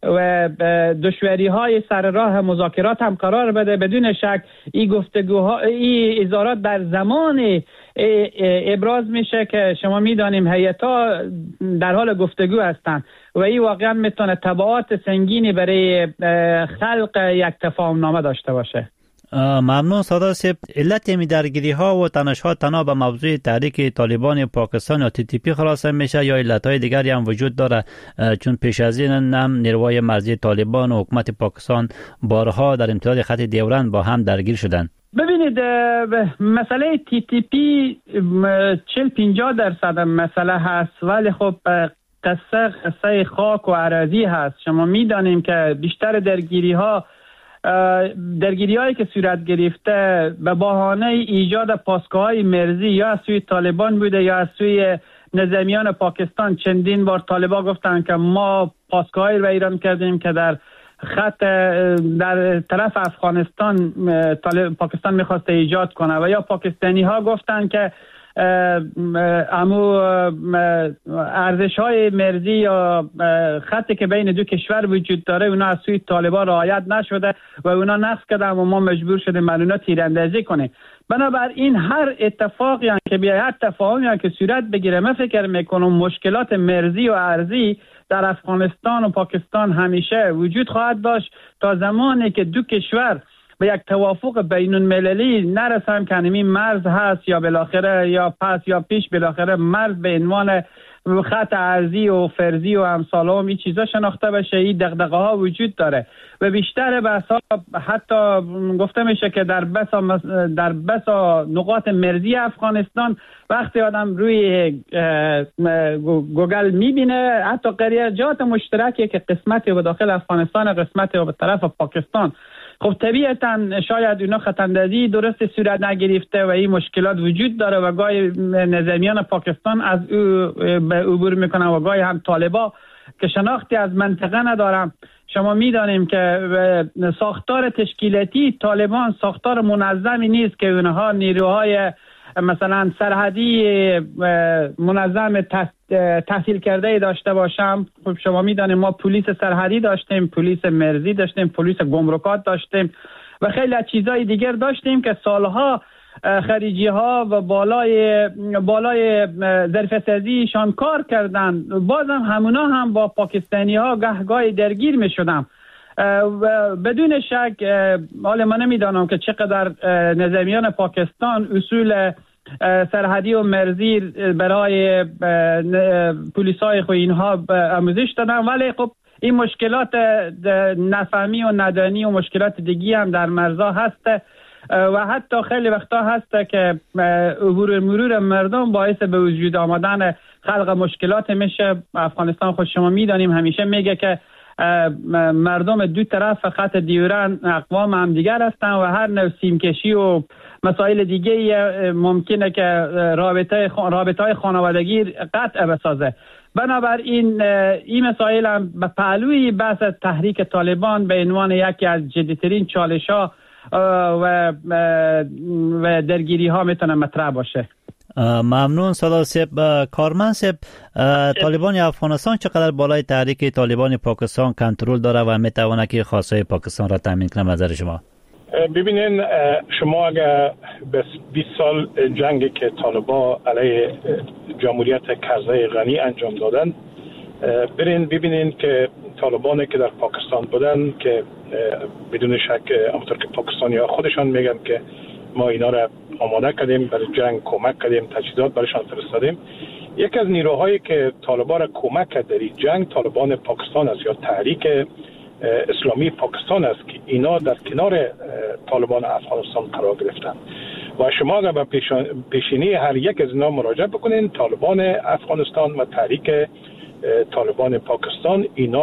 و دشواری های سر راه مذاکرات هم قرار بده. بدون شک این گفتگوها، این اظهارات در زمان ابراز میشه که شما میدانیم هیئت‌ها در حال گفتگو هستند و این واقعا میتونه تبعات سنگینی برای خلق یک تفاهم نامه داشته باشه. ممنون سادات صاحب. علت می درگیری ها و تنش ها تنها به موضوع تحریک طالبان پاکستان یا تی تی پی خلاصه میشه یا علت های دیگری هم وجود داره؟ چون پیش از این هم نیروهای مرزی طالبان و حکومت پاکستان بارها در امتداد خط ډیورند با هم درگیر شدند. ببینید مسئله تی تی پی چهل پنجاه درصد مسئله هست، ولی خب قصه قصه خاک و اراضی هست. شما میدانیم که بیشتر درگیری ها درگیری هایی که صورت گرفته به بهانه ایجاد پاسگاه‌های مرزی یا از سوی طالبان بوده یا از سوی نظامیان پاکستان. چندین بار طالبان گفتن که ما پاسگاهی رو ایران کردیم که در خط در طرف افغانستان پاکستان میخواسته ایجاد کنه، و یا پاکستانی ها گفتن که امو ارزش های مرزی یا خطی که بین دو کشور وجود داره اونا از سوی طالبان رعایت نشده و اونا نقض کردن و ما مجبور شدیم اونا تیراندازی کنیم. بنابراین هر اتفاقی که بیاید، هر تفاهمی که صورت بگیره، من فکر میکنم مشکلات مرزی و ارضی در افغانستان و پاکستان همیشه وجود خواهد داشت تا زمانی که دو کشور به یک توافق بین المللی نرسن که این مرز هست یا بالاخره یا پس یا پیش بالاخره مرز به عنوان خط ارضی و فرضی و امثال و این چیزا شناخته بشه. این دغدغه ها وجود داره و بیشتر بحثا حتی گفته میشه که در بسا در بسا نقاط مرزی افغانستان وقتی آدم روی گوگل میبینه حتی قریجات مشترکی که قسمتی به داخل افغانستان قسمتی به طرف پاکستان، خب طبیعتا شاید اونا خطاندازی درست صورت نگرفته و این مشکلات وجود داره و گاهی نظامیان پاکستان از او به عبور میکنن و گاهی هم طالبا که شناختی از منطقه ندارن. شما میدانیم که ساختار تشکیلاتی طالبان ساختار منظمی نیست که اونها نیروهای مثلا سرحدی منظم تحصیل کرده داشته باشم. خب شما میدانیم ما پلیس سرحدی داشتیم، پلیس مرزی داشتیم، پلیس گمرکات داشتیم و خیلی چیزای دیگر داشتیم که سالها خارجی ها و بالای بالای ظرفی‌سازیشان کار کردن. بازم همونا هم با پاکستانی ها گهگاهی درگیر می شدن. بدون شک حالا من نمیدانم که چقدر نظامیان پاکستان اصول سرحدی و مرزی برای پلیسای خو اینها آموزش دادن، ولی خب این مشکلات نفهمی و ندانی و مشکلات دیگی هم در مرزها هست و حتی خیلی وقتا هست که عبور مرور مردم باعث به وجود آمدن خلق مشکلات میشه. افغانستان خود شما میدانیم همیشه میگه که مردم دو طرف خط دیورن اقوام هم دیگر هستن و هر نوع سیمکشی و مسائل دیگه ممکنه که رابطه رابطه های خانوادگی قطع بسازه. بنابراین این مسائل هم به پهلوی بحث تحریک طالبان به عنوان یکی از جدیترین چالش ها و و درگیری ها میتونه مطرح باشه. ممنون سادات صاحب. کارمند صاحب، طالبان افغانستان چقدر بالای تحریک طالبان پاکستان کنترل داره و میتونه که خواستهای پاکستان را تامین کنه؟ نظر شما؟ ببینین، شما اگر بیست سال جنگی که طالبان علیه جمهوریت کرزی غنی انجام دادن برین ببینین که طالبانی که در پاکستان بودن که بدون شک همونطور که پاکستانی ها خودشان میگن که ما اینا را آماده کردیم برای جنگ، کمک کردیم، تجهیزات برایشان فرستادیم. یک از نیروهایی که طالبان را کمک کرد در این جنگ طالبان پاکستان است یا تحریک اسلامی پاکستان است که اینا در کنار طالبان افغانستان قرار گرفتن و شما اگر به پیشینی هر یک از اینا مراجعه بکنین، طالبان افغانستان و تحریک طالبان پاکستان اینا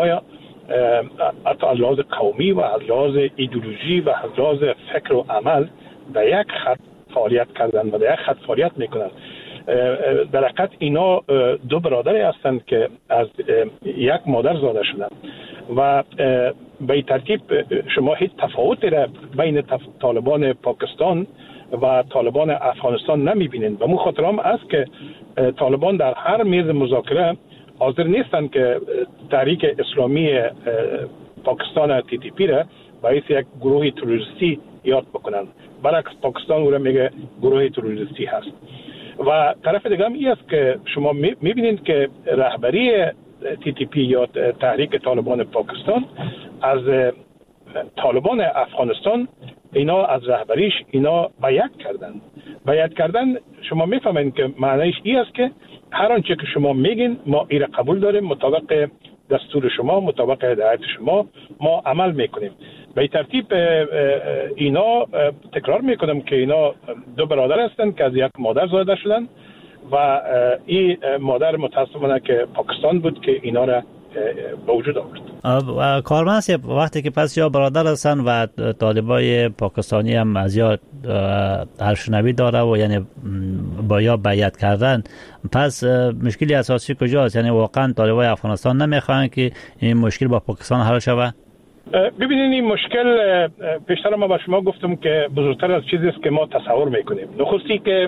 حتی از لحاظ قومی و از لحاظ ایدئولوژی و از لحاظ فکر و عمل به یک خط فعالیت کردن و به یک خط فعالیت میکنن. در حقیقت اینا دو برادری هستند که از یک مادر زاده شدن و به این ترتیب شما هیچ تفاوتی را بین طالبان پاکستان و طالبان افغانستان نمیبینید و مو خاطر هم است که طالبان در هر میز مذاکره حاضر نیستن که تحریک اسلامی پاکستان تی تی پی را باعث یک گروه تروریستی یاد بکنن. برعکس پاکستان او را میگه گروه تروریستی هست. و طرف دیگه هم این است که شما میبینید که رهبری تی تی پی یا تحریک طالبان پاکستان از طالبان افغانستان اینا از رهبریش اینا بیعت کردن. بیعت کردن شما میفهمین که معنیش این است که هر آنچه که شما میگین ما ایره قبول داریم، مطابق دستور شما، مطابق هدایت شما ما عمل میکنیم. به ترتیب اینا تکرار میکنم که اینا دو برادر هستند که از یک مادر زاده شدن و این مادر متاسفانه که پاکستان بود که اینا را به وجود آورد. کارمند وقتی که پس یا برادر هستن و طالبای پاکستانی هم از یا هرشنوی داره و یعنی با یا بیعت کردن، پس مشکلی اساسی کجاست؟ یعنی واقعا طالبای افغانستان نمیخوان که این مشکل با پاکستان حل شود؟ ببینید این مشکل پیشتر ما با شما گفتم که بزرگتر از چیزی است که ما تصور میکنیم. نخستی که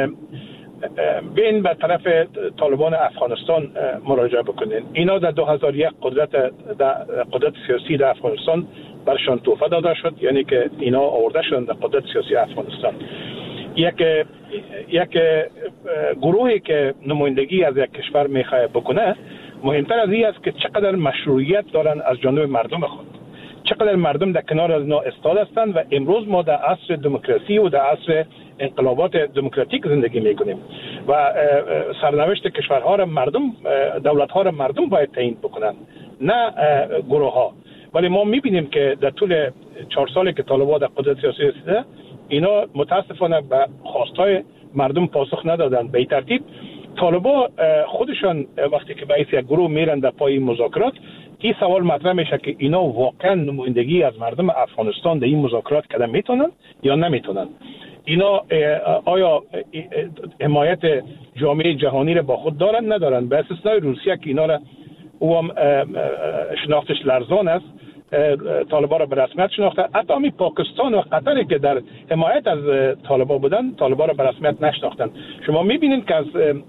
بین به طرف طالبان افغانستان مراجعه بکنین. اینا در دو هزار و یک قدرت در قدرت سیاسی در افغانستان برشان توفه داده شد، یعنی که اینا آورده شدن در قدرت سیاسی افغانستان. یک یک گروهی که نمایندگی از یک کشور میخواد بکنه، مهمتر از این است که چقدر مشروعیت دارن از جانب مردم خود، چقدر مردم در کنار از اینا ایستاد هستند. و امروز ما در عصر دموکراسی و در عصر انقلابات دموکراتیک زندگی میکنیم و سرنوشت کشورها را مردم، دولتها را مردم باید تعیین بکنن، نه گروه ها. ولی ما میبینیم که در طول چهار سالی که طالبان در قدرت سیاسی رسیده، اینا متاسفانه به خواستهای مردم پاسخ ندادن. به این ترتیب طالبان خودشان وقتی که باعث یک گروه میرن در پای مذاکرات، این سوال مطرح میشه که اینا واقعا نمایندگی از مردم افغانستان در این مذاکرات کردن میتونن یا نمیتونن. اینا آیا حمایت جامعه جهانی را با خود دارن ندارن؟ به استثنای روسیه که اینا را او هم شناختش لرزان است، طالبان را به رسمیت شناخته. حتی همی پاکستان و قطر که در حمایت از طالبان بودن، طالبان را به رسمیت نشناختن. شما میبینید که از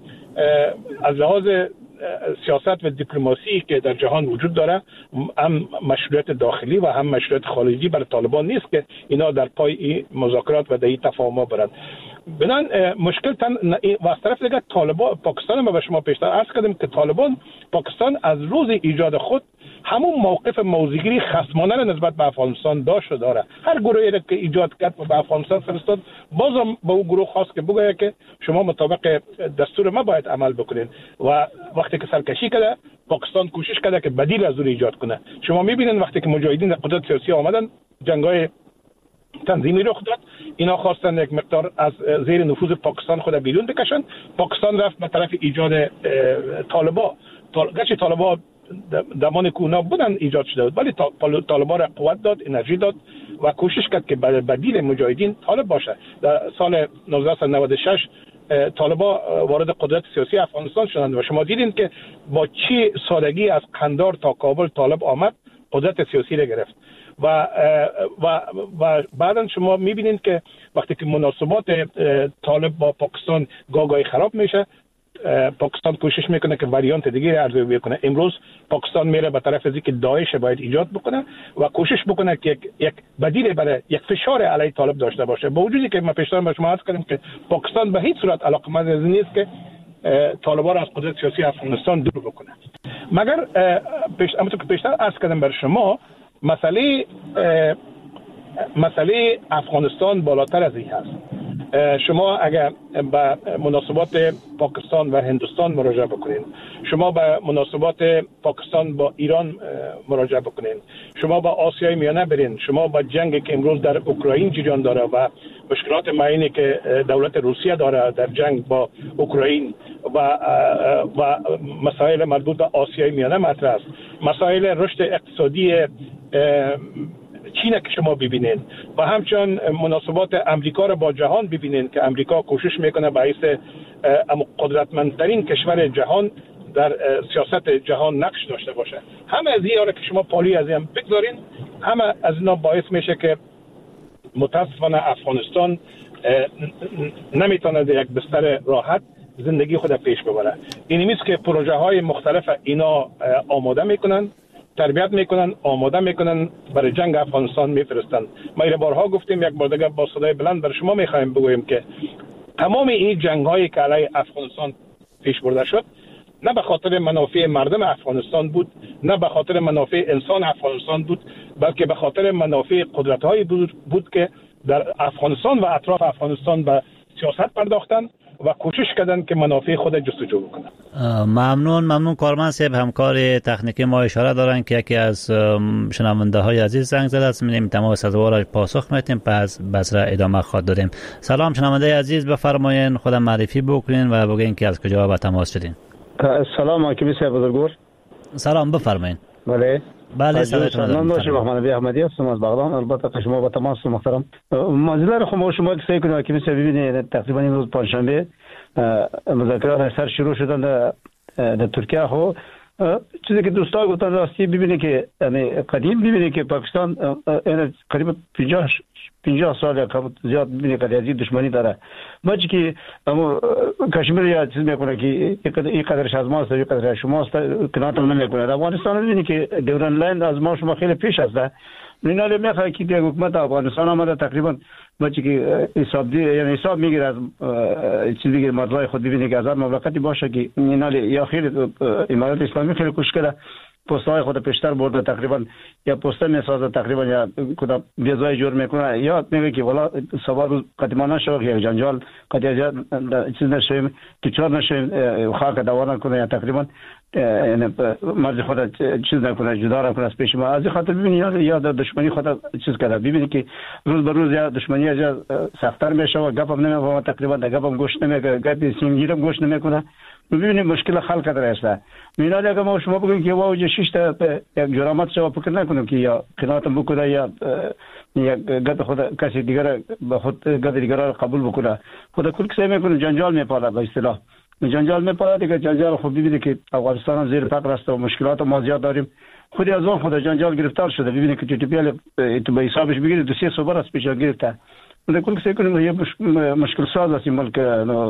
از لحاظ سیاست و دیپلماسی که در جهان وجود داره، هم مشروعیت داخلی و هم مشروعیت خارجی برای طالبان نیست که اینا در پای مذاکرات و در این تفاهم برند. بنان مشکل تن و از طرف دیگه طالبان پاکستان، ما به شما پیشتر عرض کردیم که طالبان پاکستان از روز ایجاد خود همون موقف موضع‌گیری خصمانه را نسبت به افغانستان داشت و داره. هر گروهی را که ایجاد کرد و به افغانستان فرستاد، بازم به اون گروه خواست که بگه که شما مطابق دستور ما باید عمل بکنید. و وقتی که سرکشی کرده، پاکستان کوشش کرده که بدیل از اون ایجاد کنه. شما می‌بینید وقتی که مجاهدین در قدرت سیاسی آمدن، جنگ‌های تنظیمی رخ داد، اینا خواستن یک مقدار از زیر نفوذ پاکستان خود بیرون بکشن. پاکستان رفت به طرف ایجاد طالبان. گرچه طالبان دمان کونا بودن ایجاد شده بود، ولی طالبان را قوت داد، انرژی داد و کوشش کرد که بدیل مجاهدین طالب باشه. در سال نوزده نود و شش طالبان وارد قدرت سیاسی افغانستان شدند و شما دیدین که با چه سادگی از قندار تا کابل طالب آمد، قدرت سیاسی را گرفت. و و و بعداً شما میبینید که وقتی که مناسبات طالب با پاکستان گاگای خراب میشه، پاکستان کوشش میکنه که وریانت دیگه ارزیابی کنه. امروز پاکستان میره به طرف از اینکه داعش باید ایجاد بکنه و کوشش بکنه که یک, یک بدیل برای یک فشار علیه طالب داشته باشه. با وجودی که ما پیشتر به شما عرض کردیم که پاکستان به هیچ صورت علاقمند از نیست که طالبان از قدرت سیاسی افغانستان دور بکنه. مگر پیش همونطور که پیشتر عرض کردم بر شما، مسئله مسئله افغانستان بالاتر از این هست. شما اگر به مناسبات پاکستان و هندوستان مراجعه بکنید، شما به مناسبات پاکستان با ایران مراجعه بکنید، شما به آسیای میانه برین، شما با جنگی که امروز در اوکراین جریان داره و مشکلات معینی که دولت روسیه داره در جنگ با اوکراین و و مسائل مربوط به آسیای میانه مطرح است. مسائل رشد اقتصادی چین که شما ببینید و همچنین مناسبات امریکا را با جهان ببینید که امریکا کوشش میکنه باعث قدرتمندترین کشور جهان در سیاست جهان نقش داشته باشه. همه از این که شما پالی از این بگذارین، همه از اینا باعث میشه که متاسفانه افغانستان نمیتونه در یک بستر راحت زندگی خود پیش ببره. این میست که پروژه های مختلف اینا آماده میکنن، تربیت میکنن، آماده میکنن، برای جنگ افغانستان میفرستن. ما این بارها گفتیم، یک بار دیگه با صدای بلند برای شما میخوایم بگوییم که تمام این جنگ هایی که علیه افغانستان پیش برده شد نه به خاطر منافع مردم افغانستان بود، نه به خاطر منافع انسان افغانستان بود، بلکه به خاطر منافع قدرت هایی بود, بود که در افغانستان و اطراف افغانستان به سیاست پرداختن و کوشش کردن که منافع خود جستجو بکنن. ممنون ممنون کارمند صاحب. همکار تکنیکی ما اشاره دارن که یکی از شنونده های عزیز زنگ زده است، می‌بینیم تمام سوالات پاسخ میدیم، پس بس را ادامه خواهد داریم. سلام شنونده عزیز، بفرمایید خودم معرفی بکنین و بگین که از کجا به تماس شدین. سلام حکیمی صاحب بزرگوار. سلام بفرمایید. بله بله سلام. من باشم محمد نبی احمدی هستم از بغداد. البته شما با تماس محترم. منظور خود شما که سعی کنید حکیمی صاحب ببینید تقریبا امروز پنجشنبه مذاکرات سر شروع شدن در, در ترکیه. خو چیزی که دوستا گفتن راستی ببینید که یعنی قدیم ببینید که پاکستان قریب پنجاه پنجاه سال کم زیاد ببینید که از دشمنی داره. ما که اما کشمیر یا چیز میکنه که این قدرش از ماست یا قدرش شماست کناتون نمیکنه. افغانستان ببینید که دوران لاین از ما شما خیلی پیش است. میناله میخواد که حکومت افغانستان آمده تقریبا ما که حساب دی یعنی حساب میگیره از چیزی که مطلع خود ببینید که از هر مملکتی باشه که میناله یا خیلی امارات اسلامی خیلی کوشش کرده پست‌های خود پیشتر برده، تقریبا یا پست میسازه تقریبا یا کدام بیزای جور میکنه یا میگه که والا سوار روز قدیمانه شو یا جنجال قضیه چیز نشه که چهار نشه خاک دوار کنه یا تقریبا یعنی مرز خود چیز نکنه جدا کنه از پیش ما. از خاطر ببینید یا دشمنی خود چیز کرده. ببینید که روز به روز یا دشمنی از سخت‌تر میشه و گپم نمیفهمه، تقریبا گپم گوش نمیکنه، گپ سینگیرم گوش نمیکنه. ببینید مشکل حل کرده است. مینال اگه ما شما بگیم که واو شش تا یک جرامت شما فکر نکنیم که یا قناعت بکنه یا یا گد خود کسی دیگر به خود گد دیگر را قبول بکنه. خود کل کسی میکنه جنجال میپاره به اصطلاح. جنجال میپاره دیگه جنجال خود ببینید که افغانستان زیر فقر است و مشکلات ما زیاد داریم. خود از اون خود جنجال گرفتار شده. ببینید که تی پی ال تو به حسابش بگیرید دو سه صبر است پیش گرفته. من کل کسی کنیم یه مشکل ساز است این ملک.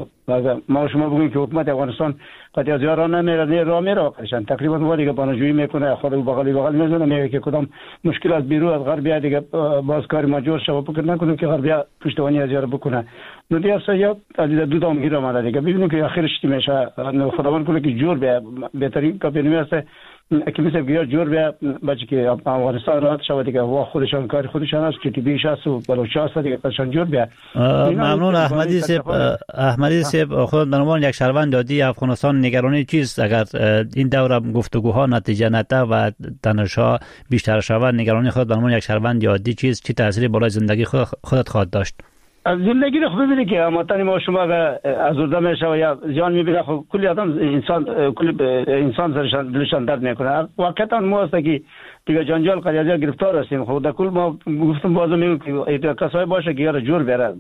ما شما بگیم که حکومت افغانستان قد از یاران نمیره نه را میره آخرشان تقریبا ولی که بانجویی میکنه خود بغلی بغل میزنه میگه که کدام مشکل از بیرون از غربیا دیگه باز کار ما جور شو فکر نکنیم که غربیا پشتوانی از یار بکنه. نو دیگه سیا از دو دام گیر اومده دیگه. ببینیم که آخرش چی میشه. خداوند کنه که جور به بهترین کاپی است که مثل گیا جور به بچه که افغانستان راحت شود دیگه و خودشان کار خودشان است که تیبیش است و بلوچست دیگه قشنگ جور به. ممنون احمدی صاحب. احمدی صاحب خود به عنوان یک شهروند عادی افغانستان نگرانی چیست اگر این دوره گفتگوها نتیجه نده و تنش‌ها بیشتر شود؟ نگرانی خود به عنوان یک شهروند عادی چیست؟ چه تأثیری بالای زندگی خودت خواهد داشت؟ از زندگی رو خوب ببینید که هموطنی ما شما ازرده میشه یا زیان میبینه. خب کلی آدم انسان کلی انسان سرشان دلشان درد میکنه. واقعا ما است که دیگه جنجال قضیه گرفتار هستیم. خب در کل ما گفتم بازم میگم که کسایی باشه که یارو جور بره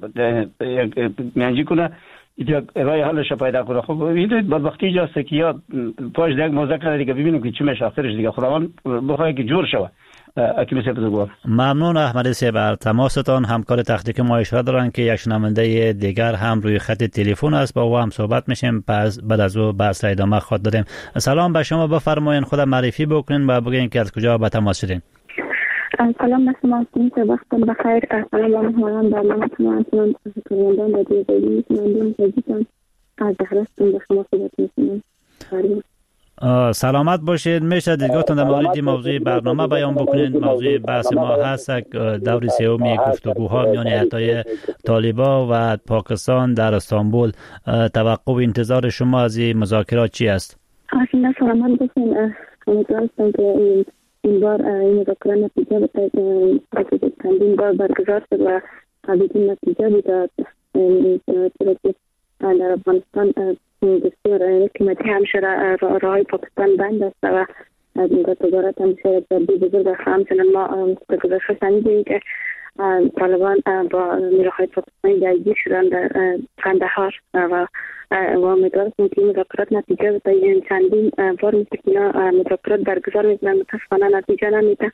میانجی کنه یک رای حلش پیدا کنه. خب این بدبختی جاست که یا پاش دیگه مذاکره دیگه ببینیم که چی میشه آخرش دیگه. خداوند بخواد که جور شود. ممنون احمدی صاحب بر تماستان. همکار تکنیکی ما اشاره دارن که یک شنونده دیگر هم روی خط تلفن است، با او هم صحبت میشیم، پس بعد از او بحث ادامه خواهد داریم. سلام به شما، بفرمایید خودم معرفی بکنین و بگین که از کجا به تماس شدین. سلام به شما، وقتتون بخیر. سلام به مهمانان برنامه‌تون، من کنندگان رادیو بودیم ممنون هستم از دهرستون به شما صحبت می‌کنم. سلامت باشید. میشه دیدگاهتون در مورد موضوع برنامه بیان بکنید؟ موضوع بحث ما هست دور سوم گفتگوها میان هیئت‌های طالبان و پاکستان در استانبول. توقع و انتظار شما از این مذاکرات چی است؟ اصلا سلامت باشید. امیدوارم که این بار این مذاکرات نتیجه بده. چندین بار برگزار شد و بدون نتیجه بوده. در افغانستان بسیار قیمتی همشه راههای پاکستان بند است و تجارت همشه جدی بزرگ است. همچنان ما به گذشته شنیدیم که طالبان با نیروهای پاکستانی درگیر شدن در قندهار و و امیدوار هستیم که این مذاکرات نتیجه بده. چندین بار میشه که اینا مذاکرات برگزار میکنن، متاسفانه نتیجه نمیده.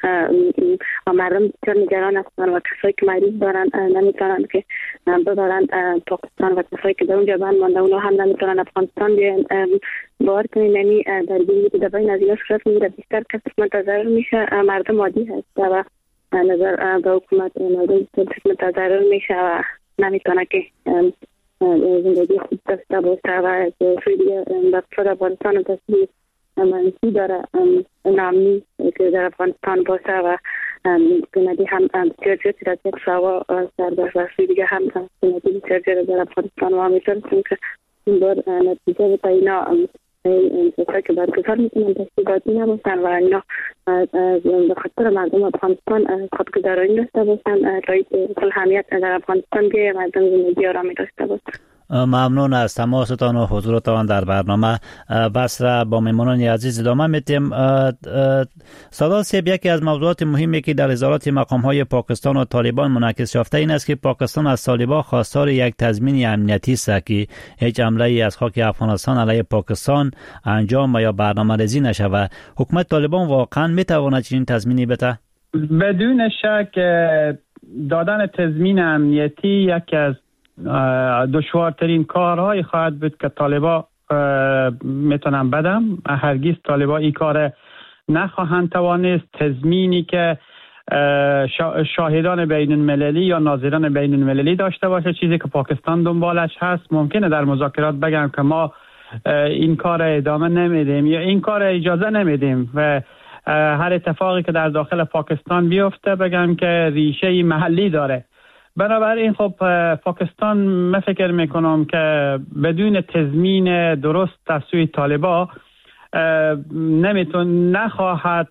مردم بسیار نگران هستند و کسایی که مریض دارن نمیتونن که ببرن پاکستان و کسایی که در اونجا بند مانده اونا هم نمیتونن افغانستان بیان. باور کنید یعنی در بیلی که دبای نزیلا صورت میگیره بیشتر کسی منتظر میشه مردم عادی هست و نظر به حکومت مردم منتظر میشه و نمیتونه که زندگی خود داشته باشه و سوی دیگه بقصد افغانستان تصویر منفی داره نامی که در افغانستان باشه و سندی هم بسیار جد را یک سوا سر باشه و سوی دیگه هم سندی بسیار جد در افغانستان و همیتون که این بار نتیجه بتا اینا سوچه که برگزار میکنن تشکیلاتی نباشن و اینا به خاطر مردم افغانستان خودگذرانی داشته باشن رایت کل همیت در افغانستان بیه مردم زندگی آرامی داشته باشن. ممنون از تماستان و حضورتان در برنامه. بس را با میمونان عزیز ادامه میتیم. سادات صاحب، یکی از موضوعات مهمی که در اظهارات مقام‌های پاکستان و طالبان منعکس یافته این است که پاکستان از طالبان خواستار یک تضمین امنیتی است که هیچ حمله از خاک افغانستان علیه پاکستان انجام یا برنامه‌ریزی نشود. حکومت طالبان واقعا میتواند چنین تضمینی بده؟ بدون شک دادن تضمین امنیتی یکی از دشوارترین کارهای خواهد بود که طالبا میتونن بدم. هرگز طالبا این کار نخواهند توانست. تضمینی که شاهدان بین المللی یا ناظران بین المللی داشته باشه، چیزی که پاکستان دنبالش هست. ممکنه در مذاکرات بگم که ما این کار ادامه نمیدیم یا این کار اجازه نمیدیم و هر اتفاقی که در داخل پاکستان بیفته بگم که ریشه محلی داره. بنابراین خب پاکستان من فکر میکنم که بدون تضمین درست از سوی طالبا نمیتون نخواهد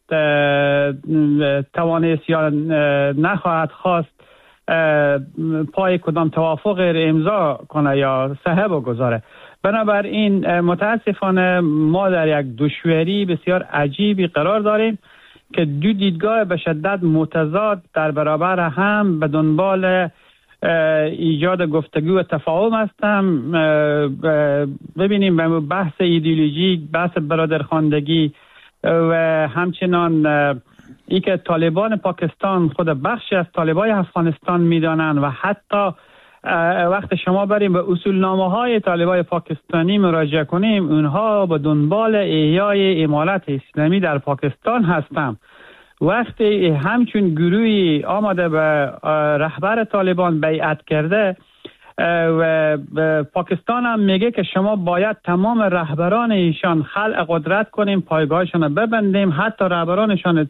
توانست یا نخواهد خواست پای کدام توافق امضا کنه یا صحه بگذاره. بنابراین متاسفانه ما در یک دشواری بسیار عجیبی قرار داریم که دو دیدگاه به شدت متضاد در برابر هم به دنبال ایجاد گفتگو و تفاهم هستم. ببینیم بحث ایدئولوژی، بحث برادرخواندگی و همچنان ای که طالبان پاکستان خود بخشی از طالبای افغانستان میدانند و حتی وقت شما بریم به اصولنامه های طالبای پاکستانی مراجعه کنیم، اونها به دنبال احیای امارت اسلامی در پاکستان هستند. وقتی همچون گروهی آمده به رهبر طالبان بیعت کرده و پاکستان هم میگه که شما باید تمام رهبران ایشان خلع قدرت کنیم، پایگاهشان رو ببندیم، حتی رهبرانشان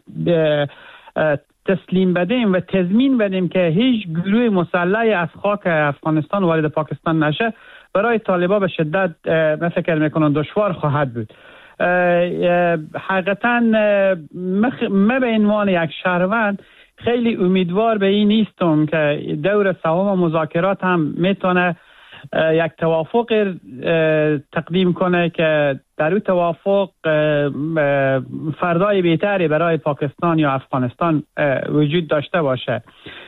تسلیم بدیم و تضمین بدیم که هیچ گروه مسلح از خاک افغانستان وارد پاکستان نشه، برای طالبان به شدت من فکر میکنم دشوار خواهد بود. حقیقتا من به عنوان یک شهروند خیلی امیدوار به این نیستم که دور سوم مذاکرات هم میتونه یک توافق تقدیم کنه که در اون توافق فردای بهتری برای پاکستان یا افغانستان وجود داشته باشه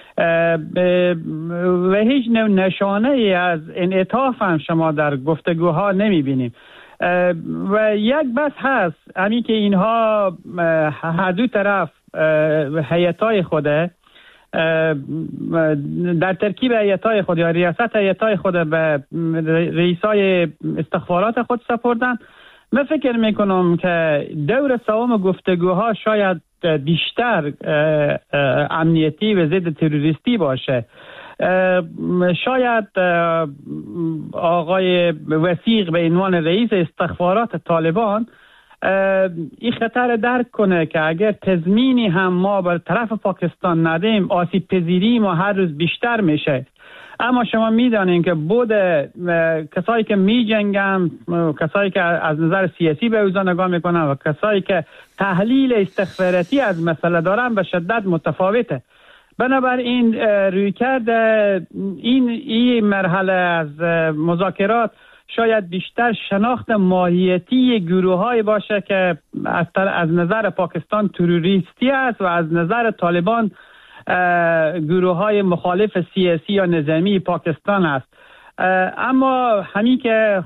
و هیچ نوع نشانه ای از انعطاف هم شما در گفتگوها نمیبینیم. و یک بس هست همین که اینها هر دو طرف هیئت‌های خوده در ترکیب هیئت‌های خود یا ریاست هیئت‌های خود به رئیسای استخبارات خود سپردن. من فکر میکنم که دور سوم گفتگوها شاید بیشتر امنیتی و ضد تروریستی باشه. شاید آقای وثیق به عنوان رئیس استخبارات طالبان این خطر درک کنه که اگر تضمینی هم ما بر طرف پاکستان ندیم، آسیب پذیری ما هر روز بیشتر میشه. اما شما میدانین که بود کسایی که می جنگن، کسایی که از نظر سیاسی به اوضاع نگاه میکنن و کسایی که تحلیل استخباراتی از مسئله دارن به شدت متفاوته. بنابراین رویکرد این این مرحله از مذاکرات شاید بیشتر شناخت ماهیتی گروه‌های باشه که از از نظر پاکستان تروریستی است و از نظر طالبان گروه‌های مخالف سیاسی یا نظامی پاکستان است. اما همین که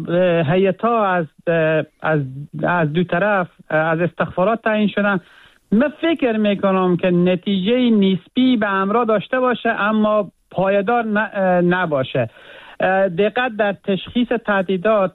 هیئت‌ها از از از دو طرف از استخبارات تعیین شدن، من فکر میکنم که نتیجه نسبی به همراه داشته باشه اما پایدار نباشه. دقت در تشخیص تهدیدات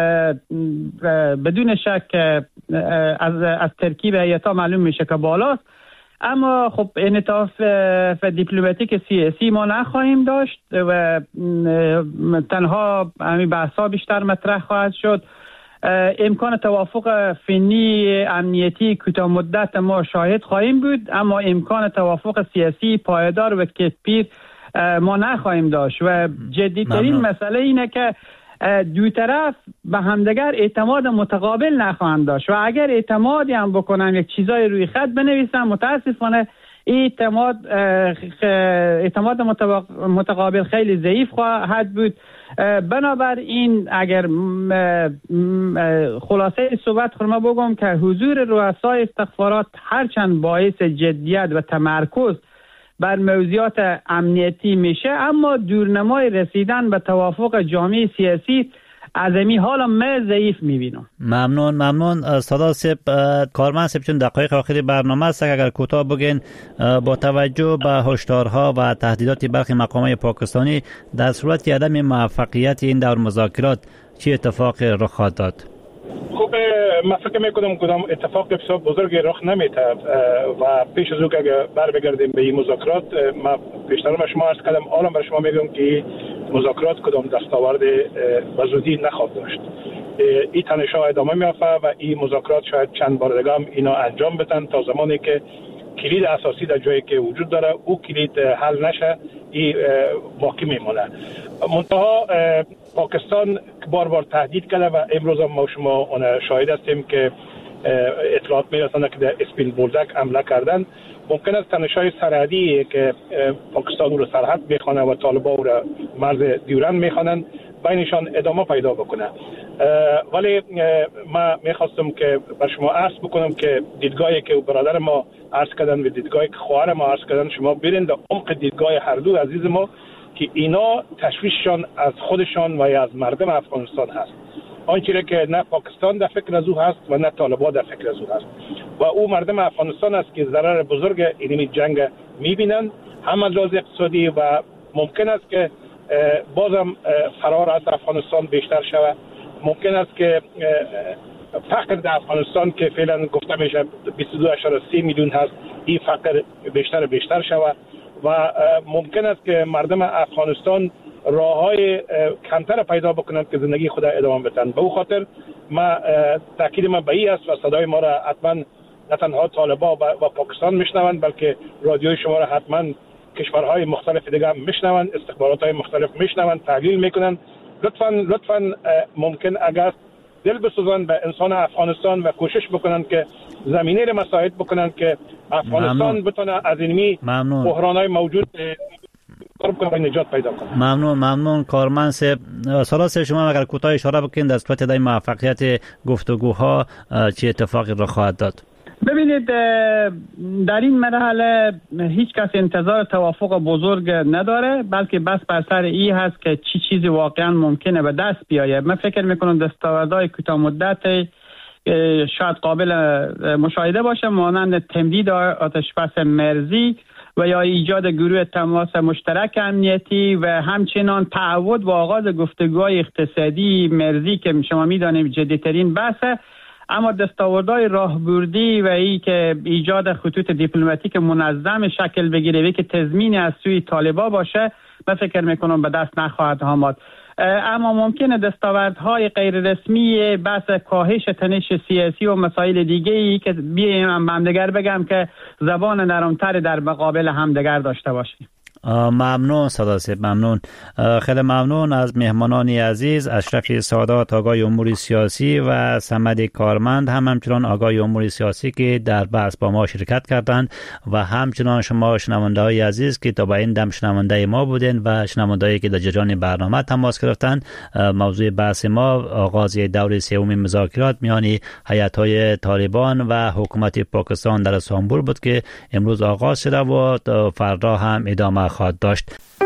بدون شک از از ترکیب هیئت‌ها معلوم میشه که بالاست، اما خب انعطاف دیپلماتیک سیاسی ما نخواهیم داشت و تنها همین بحث‌ها بیشتر مطرح خواهد شد. امکان توافق فنی امنیتی کوتاه مدت ما شاهد خواهیم بود، اما امکان توافق سیاسی پایدار و کثیر ما نخواهیم داشت و جدیترین مسئله اینه که دو طرف به همدیگر اعتماد متقابل نخواهند داشت و اگر اعتمادی هم بکنن یک چیزای روی خط بنویسن متاسفانه اعتماد اعتماد متقابل خیلی ضعیف خواهد بود. بنابراین اگر خلاصه صحبت خورما بگم که حضور رؤسای استخبارات هرچند باعث جدیت و تمرکز بر موضوعات امنیتی میشه، اما دورنمای رسیدن به توافق جامعه سیاسی از این حالا من ضعیف میبینم. ممنون ممنون سادا سب کارمند سب چون دقایق آخری برنامه است، اگر کوتاه بگین با توجه به هشدارها و تهدیدات برخی مقامات پاکستانی در صورت عدم موفقیت این دور مذاکرات چه اتفاق رخ خواهد داد؟ خب من فکر میکنم کدام اتفاق بسیار بزرگی رخ نمیده و پیش از او که بر بگردیم به این مذاکرات، من پیشتر به شما عرض کردم، الان بر شما میگم که مذاکرات کدام دستاورد بزودی نخواهد داشت. این تنش‌ها ادامه میافته و این مذاکرات شاید چند بار دیگه هم اینا انجام بدن تا زمانی که کلید اساسی در جایی که وجود داره او کلید حل نشه، این باقی میمونه. منتها پاکستان بار بار تهدید کرده و امروز هم ما شما اون شاهد هستیم که اطلاعات میرسونه که در اسپین بولدک حمله کردن. ممکن است تنش‌های سرحدی که پاکستان رو سرحد میخوانه و طالبان رو مرز دیورند میخوانن بینشان ادامه پیدا بکنه. ولی ما میخواستم که بر شما عرض بکنم که دیدگاهی که برادر ما عرض کردن و دیدگاهی که خواهر ما عرض کردن، شما برین در عمق دیدگاه هر دو عزیز ما که اینا تشویششان از خودشان و یا از مردم افغانستان هست. آنچه که نه پاکستان در فکر از او هست و نه طالبان در فکر از او هست و او مردم افغانستان است که ضرر بزرگ این جنگ میبینن، هم از لحاظ اقتصادی و ممکن است که بازم فرار از افغانستان بیشتر شود. ممکن است که فقر در افغانستان که فعلا گفته میشه بیست و دو اشاره سه میلیون هست، این فقر بیشتر بیشتر شود و ممکن است که مردم افغانستان راههای کمتر پیدا بکنند که زندگی خود ادامه بدن. به او خاطر ما تاکید ما به این است و صدای ما را حتما نه تنها طالبان و پاکستان میشنوند بلکه رادیوی شما را حتما کشورهای مختلف دیگه هم میشنوند، استخبارات‌های مختلف میشنوند، تحلیل میکنند. لطفاً لطفاً ممکن اگر دل بسوزن به انسان افغانستان و کوشش بکنن که زمینه را مساعد بکنن که افغانستان بتونه از اینمی بحران‌های موجود نجات پیدا کنه. ممنون ممنون کارمند صاحب. سالاس شما اگر کوتاه اشاره بکنید در صورت ادای موفقیت گفتگوها چه اتفاقی را خواهد داد؟ ببینید در این مرحله هیچ کس انتظار توافق بزرگ نداره، بلکه بس بر سر این هست که چی چیزی واقعا ممکنه به دست بیایه. من فکر میکنم دستاوردهای کوتاه مدت شاید قابل مشاهده باشه، مانند تمدید آتش بس مرزی و یا ایجاد گروه تماس مشترک امنیتی و همچنان تعهد و آغاز گفتگوهای اقتصادی مرزی که شما میدانید جدیترین بحثه. اما دستاوردهای راهبردی و ای که ایجاد خطوط دیپلماتیک منظم شکل بگیره و که تضمین از سوی طالبان باشه، من فکر میکنم به دست نخواهد آمد. اما ممکنه دستاوردهای غیر رسمی بحث کاهش تنش سیاسی و مسائل دیگه ای که بیایم همدیگر بگم که زبان نرمتر در مقابل همدیگر داشته باشیم. ممنون سادا صاحب، ممنون، خیلی ممنون از مهمانان عزیز، اشرف سادات آگاه امور سیاسی و صمد کارمند، هم همچنان آگاه امور سیاسی که در بحث با ما شرکت کردند و همچنان شما شنونده های عزیز که تا به این دم شنونده ما بودین و شنونده هایی که در جریان برنامه تماس گرفتن. موضوع بحث ما آغاز دور سوم مذاکرات میان هیئت های طالبان و حکومت پاکستان در استانبول بود که امروز آغاز شده و فردا هم ادامه خواهد داشت.